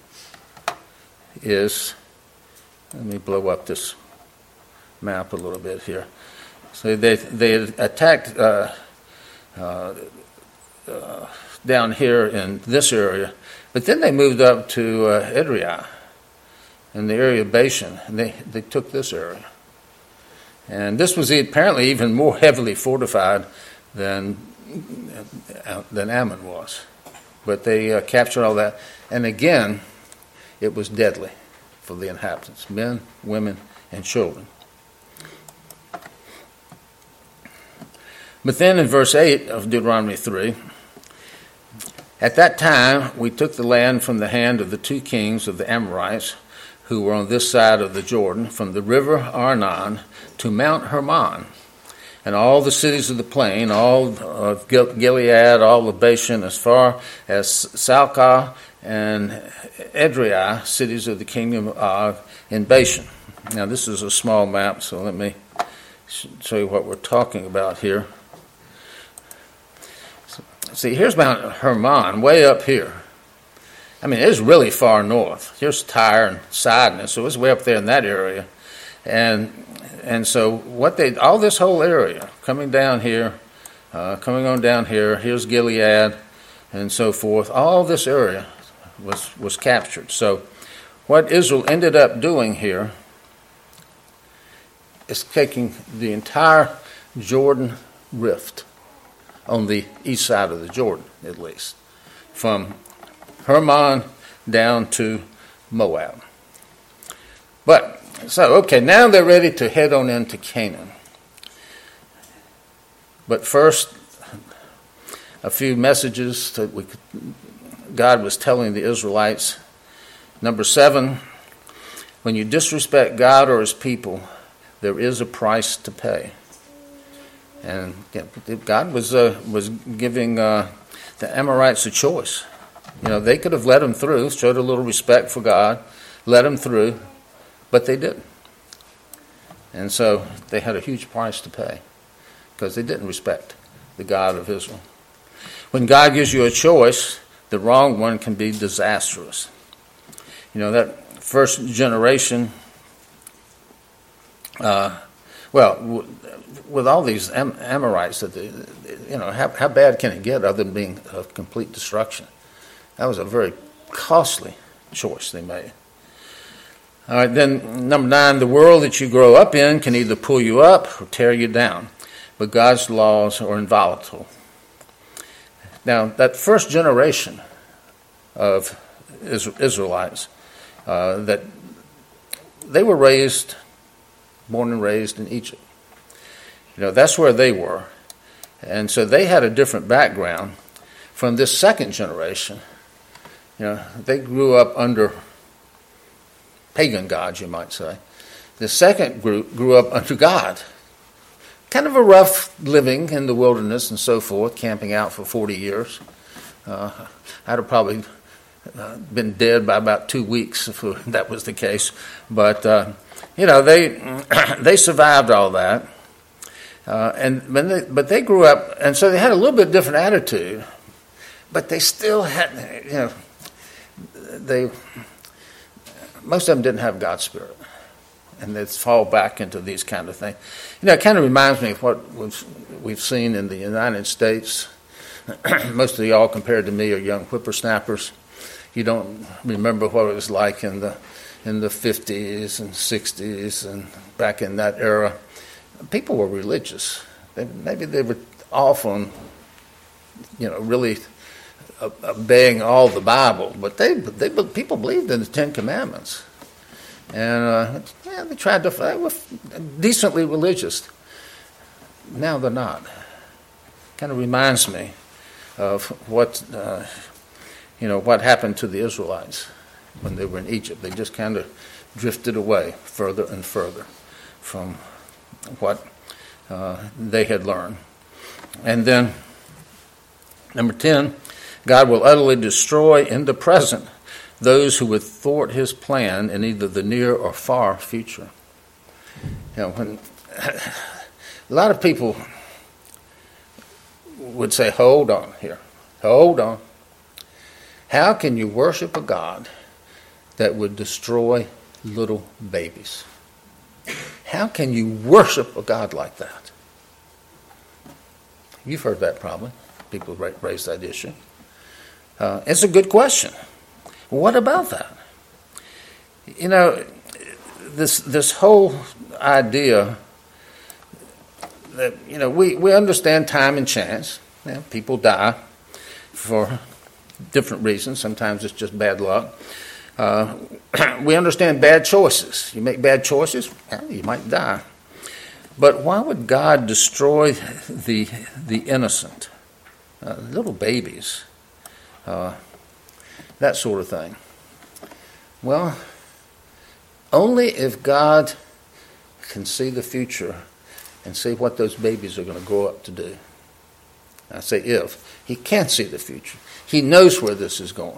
is, let me blow up this map a little bit here. So they they attacked uh, uh, uh, down here in this area, but then they moved up to uh, Edrei, in the area of Bashan, and they, they took this area. And this was apparently even more heavily fortified than than Ammon was. But they uh, captured all that, and again, it was deadly for the inhabitants, men, women, and children. But then in verse eight of Deuteronomy three, at that time we took the land from the hand of the two kings of the Amorites who were on this side of the Jordan, from the river Arnon to Mount Hermon, and all the cities of the plain, all of Gilead, all of Bashan, as far as Salcah and Edrei, cities of the kingdom of Og in Bashan. Now this is a small map, so let me show you what we're talking about here. See, here's Mount Hermon, way up here. I mean, it's really far north. Here's Tyre and Sidon, so it's way up there in that area. And and so what they, all this whole area, coming down here, uh, coming on down here, here's Gilead, and so forth. All this area was was captured. So what Israel ended up doing here is taking the entire Jordan Rift, on the east side of the Jordan, at least, from Hermon down to Moab. But, so, okay, now they're ready to head on into Canaan. But first, a few messages that we could, God was telling the Israelites. Number seven, when you disrespect God or his people, there is a price to pay. And God was uh, was giving uh, the Amorites a choice. You know, they could have let them through, showed a little respect for God, let them through, but they didn't. And so they had a huge price to pay because they didn't respect the God of Israel. When God gives you a choice, the wrong one can be disastrous. You know, that first generation, uh, well, w- with all these Am- Amorites, that they, you know, how, how bad can it get other than being of complete destruction? That was a very costly choice they made. All right, then number nine, the world that you grow up in can either pull you up or tear you down. but God's laws are inviolable. Now, that first generation of Israelites, uh, that they were raised, born and raised in Egypt. You know, that's where they were. And so they had a different background from this second generation. You know, they grew up under pagan gods, you might say. The second group grew up under God. Kind of a rough living in the wilderness and so forth, camping out for forty years. Uh, I'd have probably uh, been dead by about two weeks if that was the case. But, uh, you know, they they survived all that. Uh, and when they, But they grew up, and so they had a little bit different attitude. But they still had, you know, they most of them didn't have God's Spirit. And they fall back into these kind of things. You know, it kind of reminds me of what we've, we've seen in the United States. Most of y'all compared to me are young whippersnappers. You don't remember what it was like in the in the fifties and sixties and back in that era. People were religious. They, maybe they were off on, you know, really obeying all the Bible, but they, they people believed in the Ten Commandments. And uh, yeah, they tried to, they were decently religious. Now they're not. Kind of reminds me of what, uh, you know, what happened to the Israelites when they were in Egypt. They just kind of drifted away further and further from what uh, they had learned. And then, number ten, God will utterly destroy in the present those who would thwart his plan in either the near or far future. You know, when a lot of people would say, hold on here, hold on. How can you worship a God that would destroy little babies? How can you worship a God like that? You've heard that probably. People raise that issue. Uh, it's a good question. What about that? You know, this this whole idea that, you know, we, we understand time and chance. You know, people die for different reasons. Sometimes it's just bad luck. Uh, we understand bad choices. You make bad choices, well, you might die. But why would God destroy the the innocent, uh, little babies? Uh, that sort of thing. Well, only if God can see the future and see what those babies are going to grow up to do. I say if. He can't see the future. He knows where this is going.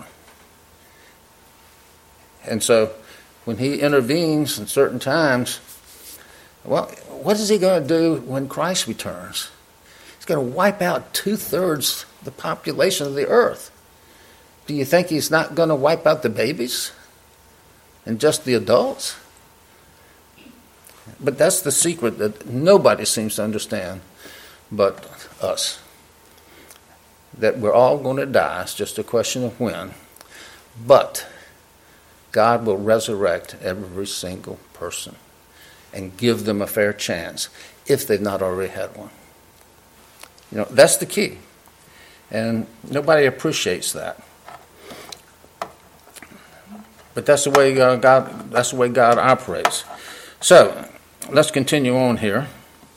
And so when he intervenes in certain times, well, what is he going to do when Christ returns? He's going to wipe out two-thirds the population of the earth. Do you think he's not going to wipe out the babies and just the adults? But that's the secret that nobody seems to understand but us. That we're all going to die. It's just a question of when. But God will resurrect every single person and give them a fair chance if they've not already had one. You know, that's the key. And nobody appreciates that. But that's the way uh, God. That's the way God operates. So let's continue on here,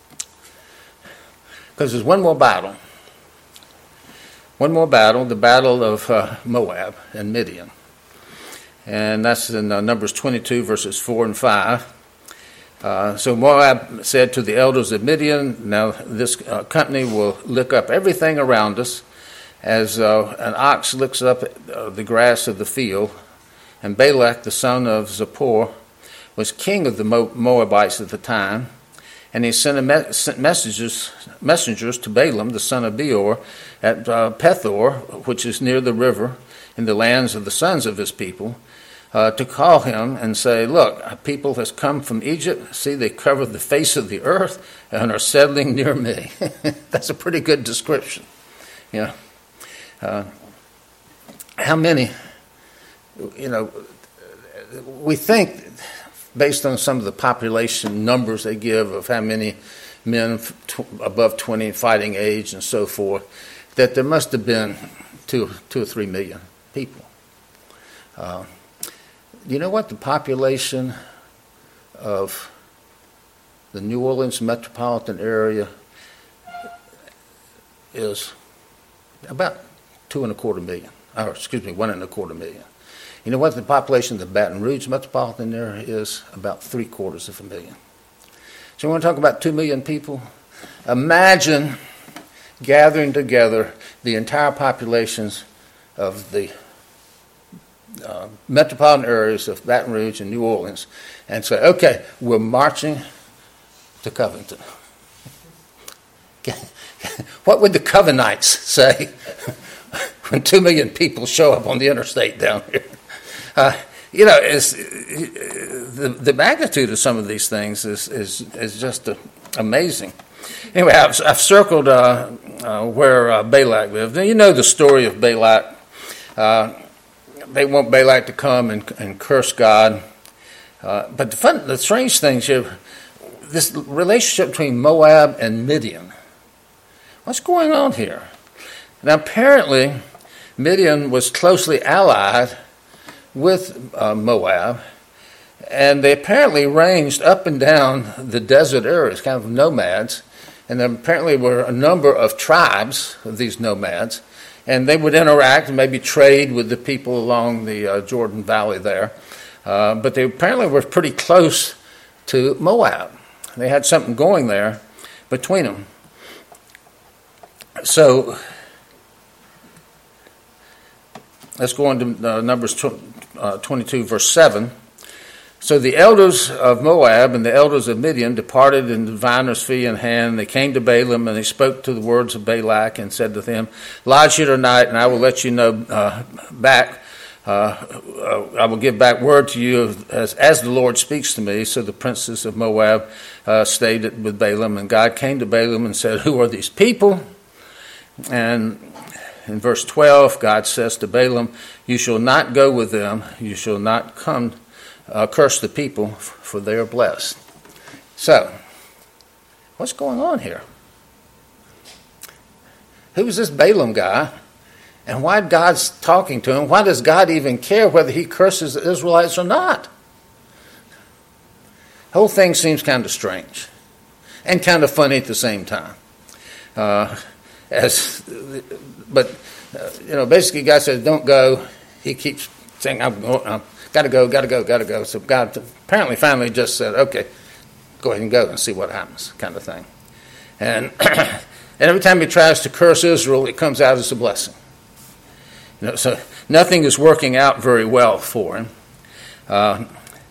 because there's one more battle. One more battle, the battle of uh, Moab and Midian, and that's in uh, Numbers twenty-two, verses four and five. Uh, so Moab said to the elders of Midian, "Now this uh, company will lick up everything around us, as uh, an ox licks up uh, the grass of the field." And Balak, the son of Zippor, was king of the Moabites at the time, and he sent, a me- sent messages, messengers to Balaam, the son of Beor, at uh, Pethor, which is near the river, in the lands of the sons of his people, uh, to call him and say, "Look, a people has come from Egypt. See, they cover the face of the earth and are settling near me." That's a pretty good description. You know, uh, how many... You know, we think, based on some of the population numbers they give of how many men tw- above twenty, fighting age, and so forth, that there must have been two, two or three million people. Uh, you know what the population of the New Orleans metropolitan area is? About two and a quarter million, or excuse me, one and a quarter million. You know what the population of the Baton Rouge metropolitan area is? About three quarters of a million. So we want to talk about two million people. Imagine gathering together the entire populations of the uh, metropolitan areas of Baton Rouge and New Orleans and say, okay, we're marching to Covington. What would the Covenites say when two million people show up on the interstate down here? Uh, you know, it's, the the magnitude of some of these things is is, is just uh, amazing. Anyway, I've, I've circled uh, uh, where uh, Balak lived. Now, you know the story of Balak. Uh, they want Balak to come and, and curse God. Uh, but the, fun, the strange thing here, this relationship between Moab and Midian. What's going on here? Now, apparently, Midian was closely allied with uh, Moab, and they apparently ranged up and down the desert areas, kind of nomads, and there apparently were a number of tribes of these nomads, and they would interact and maybe trade with the people along the uh, Jordan Valley there, uh, but they apparently were pretty close to Moab. They had something going there between them. So let's go on to uh, Numbers twenty-two, verse seven. So the elders of Moab and the elders of Midian departed in the diviner's fee in hand. They came to Balaam, and they spoke to the words of Balak and said to him, lodge here tonight, and I will let you know uh, back. Uh, uh, I will give back word to you as, as the Lord speaks to me. So the princes of Moab uh, stayed with Balaam, and God came to Balaam and said, who are these people? And in verse twelve, God says to Balaam, you shall not go with them, you shall not come uh, curse the people, for they are blessed. So, what's going on here? Who's this Balaam guy? And why God's talking to him? Why does God even care whether he curses the Israelites or not? The whole thing seems kind of strange and kind of funny at the same time. Uh, As, but uh, you know, basically, God says, "Don't go." He keeps saying, "I'm going. I'm got to go. Got to go. Got to go." So God apparently finally just said, "Okay, go ahead and go and see what happens," kind of thing. And and every time he tries to curse Israel, it comes out as a blessing. You know, so nothing is working out very well for him. Uh,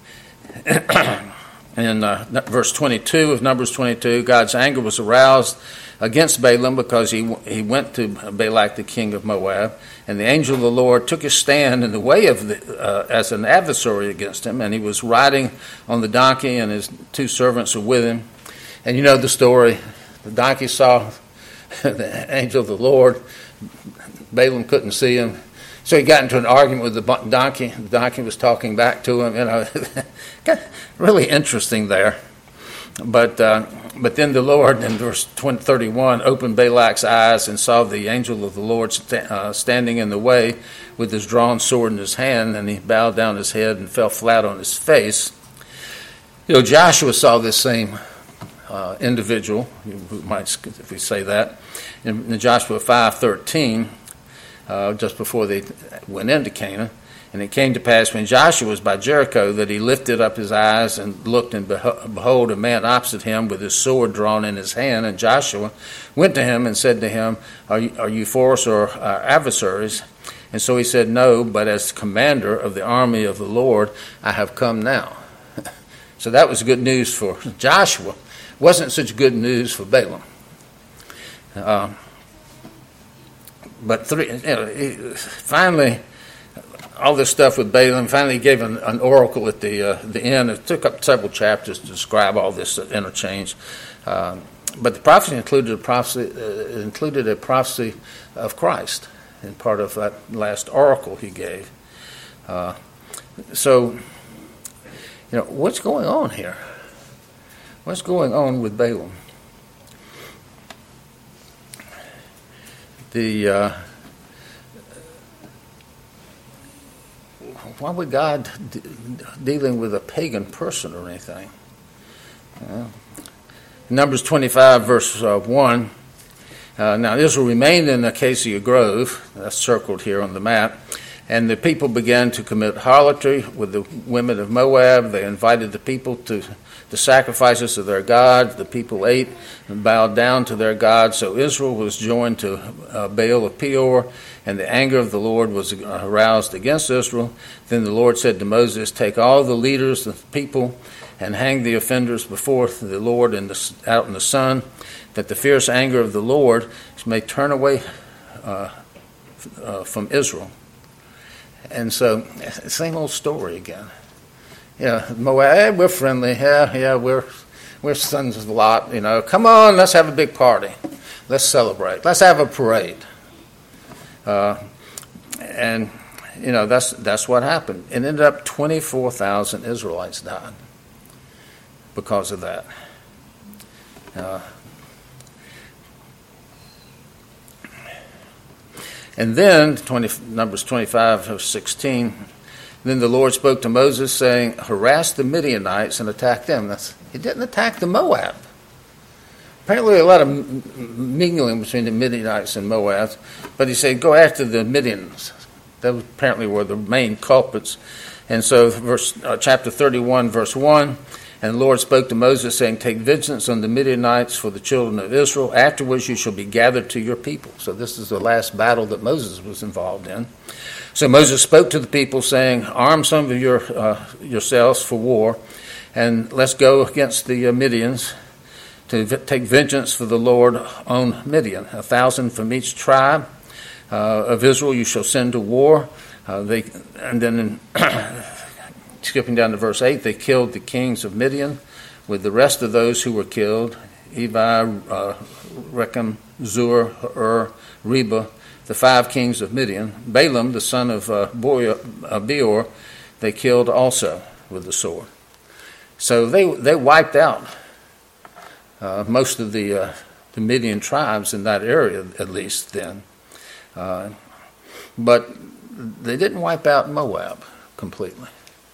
in uh, verse twenty-two of Numbers twenty-two, God's anger was aroused against Balaam because he he went to Balak, the king of Moab, and the angel of the Lord took his stand in the way of the, uh, as an adversary against him, and he was riding on the donkey, and his two servants were with him. And you know the story. The donkey saw the angel of the Lord. Balaam couldn't see him. So he got into an argument with the donkey. The donkey was talking back to him. You know, really interesting there. But uh, but then the Lord, in verse thirty-one, opened Balak's eyes and saw the angel of the Lord st- uh, standing in the way with his drawn sword in his hand, and he bowed down his head and fell flat on his face. You know, Joshua saw this same uh, individual, we might, if we say that, in, in Joshua five thirteen, uh, just before they went into Canaan. And it came to pass when Joshua was by Jericho that he lifted up his eyes and looked, and behold, a man opposite him with his sword drawn in his hand. And Joshua went to him and said to him, Are you, are you for us or our adversaries? And so he said, No, but as commander of the army of the Lord, I have come now. So that was good news for Joshua. Wasn't such good news for Balaam. Uh, but three, you know, he, finally, all this stuff with Balaam, finally he gave an, an oracle at the uh, the end. It took up several chapters to describe all this interchange. Uh, but the prophecy included a prophecy uh, included a prophecy of Christ in part of that last oracle he gave. Uh, so, you know, what's going on here? What's going on with Balaam? the uh, why would God d- dealing with a pagan person or anything? Uh, Numbers twenty-five, verse uh, one. Uh, now Israel remained in Acacia Grove, that's circled here on the map, and the people began to commit harlotry with the women of Moab. They invited the people to the sacrifices of their gods. The people ate and bowed down to their gods. So Israel was joined to uh, Baal of Peor, and the anger of the Lord was aroused against Israel. Then the Lord said to Moses, "Take all the leaders of the people and hang the offenders before the Lord in the, out in the sun, that the fierce anger of the Lord may turn away uh, uh, from Israel." And so, same old story again. Yeah, Moab, we're friendly. Yeah, yeah, we're we're sons of Lot. You know, come on, let's have a big party. Let's celebrate. Let's have a parade. Uh, and you know, that's that's what happened. It ended up twenty-four thousand Israelites died because of that. Uh, and then twenty, Numbers twenty-five, verse sixteen. Then the Lord spoke to Moses, saying, "Harass the Midianites and attack them." That's, he didn't attack the Moab. Apparently a lot of m- mingling between the Midianites and Moab, but he said, go after the Midians. That was apparently were the main culprits. And so verse uh, chapter thirty-one, verse one, and the Lord spoke to Moses, saying, "Take vengeance on the Midianites for the children of Israel. Afterwards you shall be gathered to your people." So this is the last battle that Moses was involved in. So Moses spoke to the people, saying, "Arm some of your uh, yourselves for war, and let's go against the uh, Midians to v- take vengeance for the Lord on Midian. A thousand from each tribe uh, of Israel you shall send to war." Uh, they and then in skipping down to verse eight, they killed the kings of Midian with the rest of those who were killed: Evi, uh, Rechem, Zur, Ur, Reba, the five kings of Midian. Balaam, the son of uh, Beor, they killed also with the sword. So they they wiped out uh, most of the uh, the Midian tribes in that area, at least then. Uh, but they didn't wipe out Moab completely.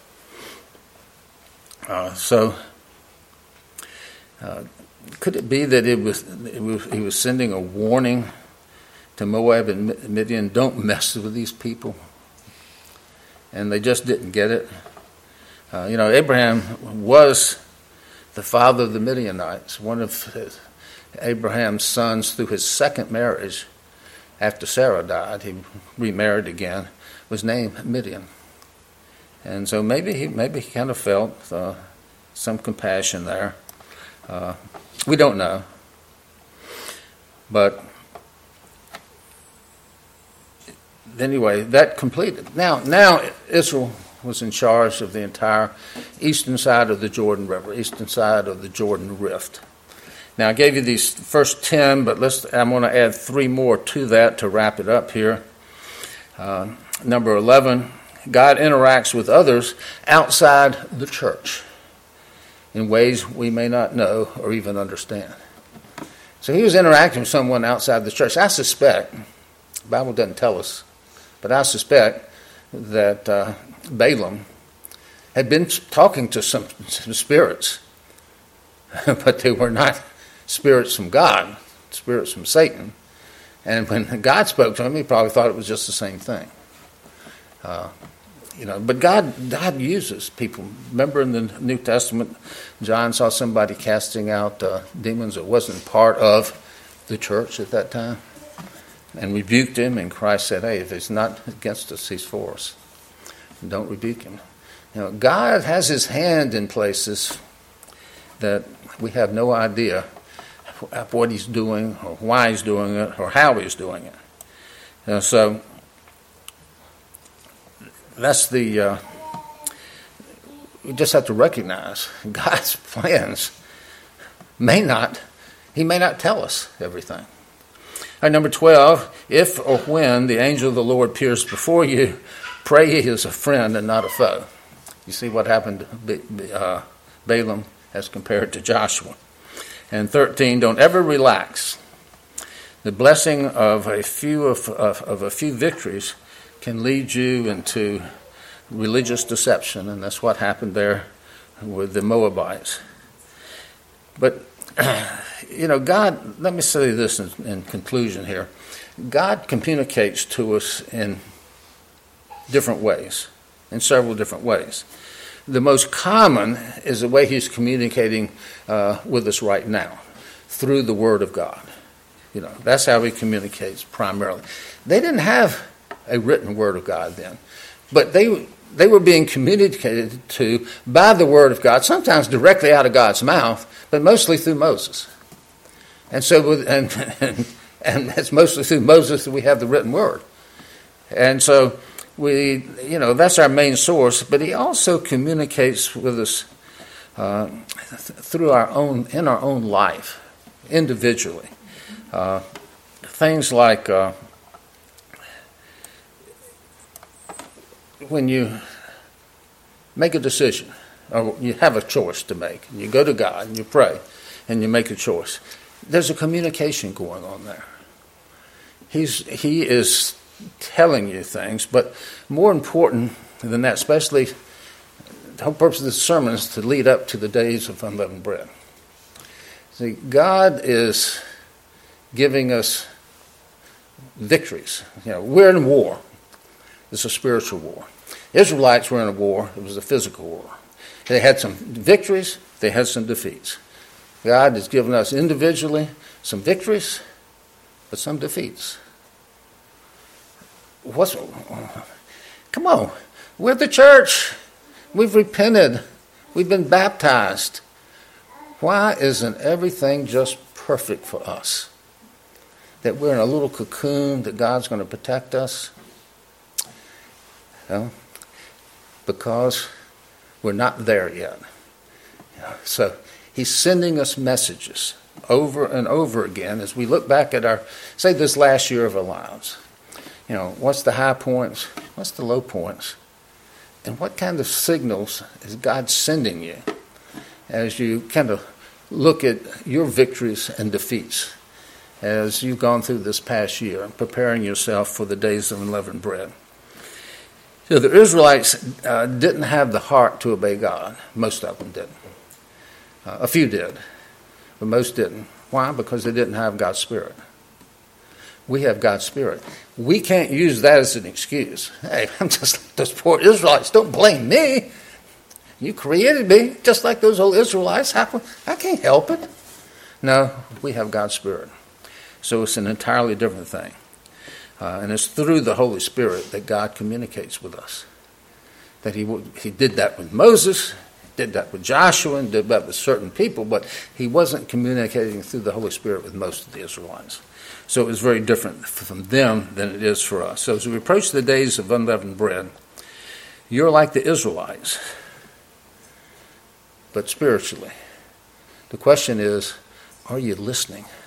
Uh, so, uh, could it be that it was, it was he was sending a warning to Moab and Midian? Don't mess with these people, and they just didn't get it. Uh, you know, Abraham was the father of the Midianites. One of his, Abraham's sons, through his second marriage, after Sarah died, he remarried again, was named Midian. And so maybe he maybe he kind of felt uh, some compassion there. Uh, we don't know. But anyway, that completed. Now, now Israel was in charge of the entire eastern side of the Jordan River, eastern side of the Jordan Rift. Now, I gave you these first ten, but let's. I'm going to add three more to that to wrap it up here. Uh, number eleven. God interacts with others outside the church in ways we may not know or even understand. So he was interacting with someone outside the church. I suspect, the Bible doesn't tell us, but I suspect that uh, Balaam had been talking to some, some spirits, but they were not spirits from God, spirits from Satan. And when God spoke to him, he probably thought it was just the same thing. Uh, You know, but God, God uses people. Remember in the New Testament, John saw somebody casting out uh, demons that wasn't part of the church at that time, and rebuked him. And Christ said, "Hey, if he's not against us, he's for us. Don't rebuke him." You know, God has His hand in places that we have no idea what He's doing, or why He's doing it, or how He's doing it. You know, so. That's the, uh, we just have to recognize God's plans may not, He may not tell us everything. All right, number twelve, if or when the angel of the Lord appears before you, pray He is a friend and not a foe. You see what happened to uh, Balaam as compared to Joshua. And thirteen, don't ever relax The blessing of a few of, of, of a few victories can lead you into religious deception, and that's what happened there with the Moabites. But, you know, God, let me say this in, in conclusion here. God communicates to us in different ways, in several different ways. The most common is the way he's communicating uh, with us right now, through the Word of God. You know, that's how he communicates primarily. They didn't have a written Word of God then, but they they were being communicated to by the Word of God, sometimes directly out of God's mouth, but mostly through Moses. And so, with, and, and and it's mostly through Moses that we have the written Word. And so, we, you know, that's our main source. But he also communicates with us uh, th- through our own, in our own life, individually. Uh, things like uh, when you make a decision, or you have a choice to make, and you go to God and you pray and you make a choice, there's a communication going on there. He's he is telling you things, but more important than that, especially the whole purpose of this sermon is to lead up to the days of unleavened bread. See, God is giving us victories. You know, we're in war. It's a spiritual war. Israelites were in a war. It was a physical war. They had some victories. They had some defeats. God has given us individually some victories, but some defeats. What's, come on. We're the church. We've repented. We've been baptized. Why isn't everything just perfect for us? That we're in a little cocoon, that God's going to protect us? Well, because we're not there yet. So he's sending us messages over and over again as we look back at our, say, this last year of our lives. You know, what's the high points? What's the low points? And what kind of signals is God sending you as you kind of look at your victories and defeats as you've gone through this past year, preparing yourself for the days of unleavened bread? So the Israelites uh, didn't have the heart to obey God. Most of them didn't. Uh, a few did, but most didn't. Why? Because they didn't have God's Spirit. We have God's Spirit. We can't use that as an excuse. Hey, I'm just like those poor Israelites. Don't blame me. You created me just like those old Israelites. How, I can't help it. No, we have God's Spirit. So it's an entirely different thing. Uh, and it's through the Holy Spirit that God communicates with us. That he he did that with Moses, did that with Joshua, and did that with certain people, but he wasn't communicating through the Holy Spirit with most of the Israelites. So it was very different from them than it is for us. So as we approach the days of unleavened bread, you're like the Israelites, but spiritually. The question is, are you listening?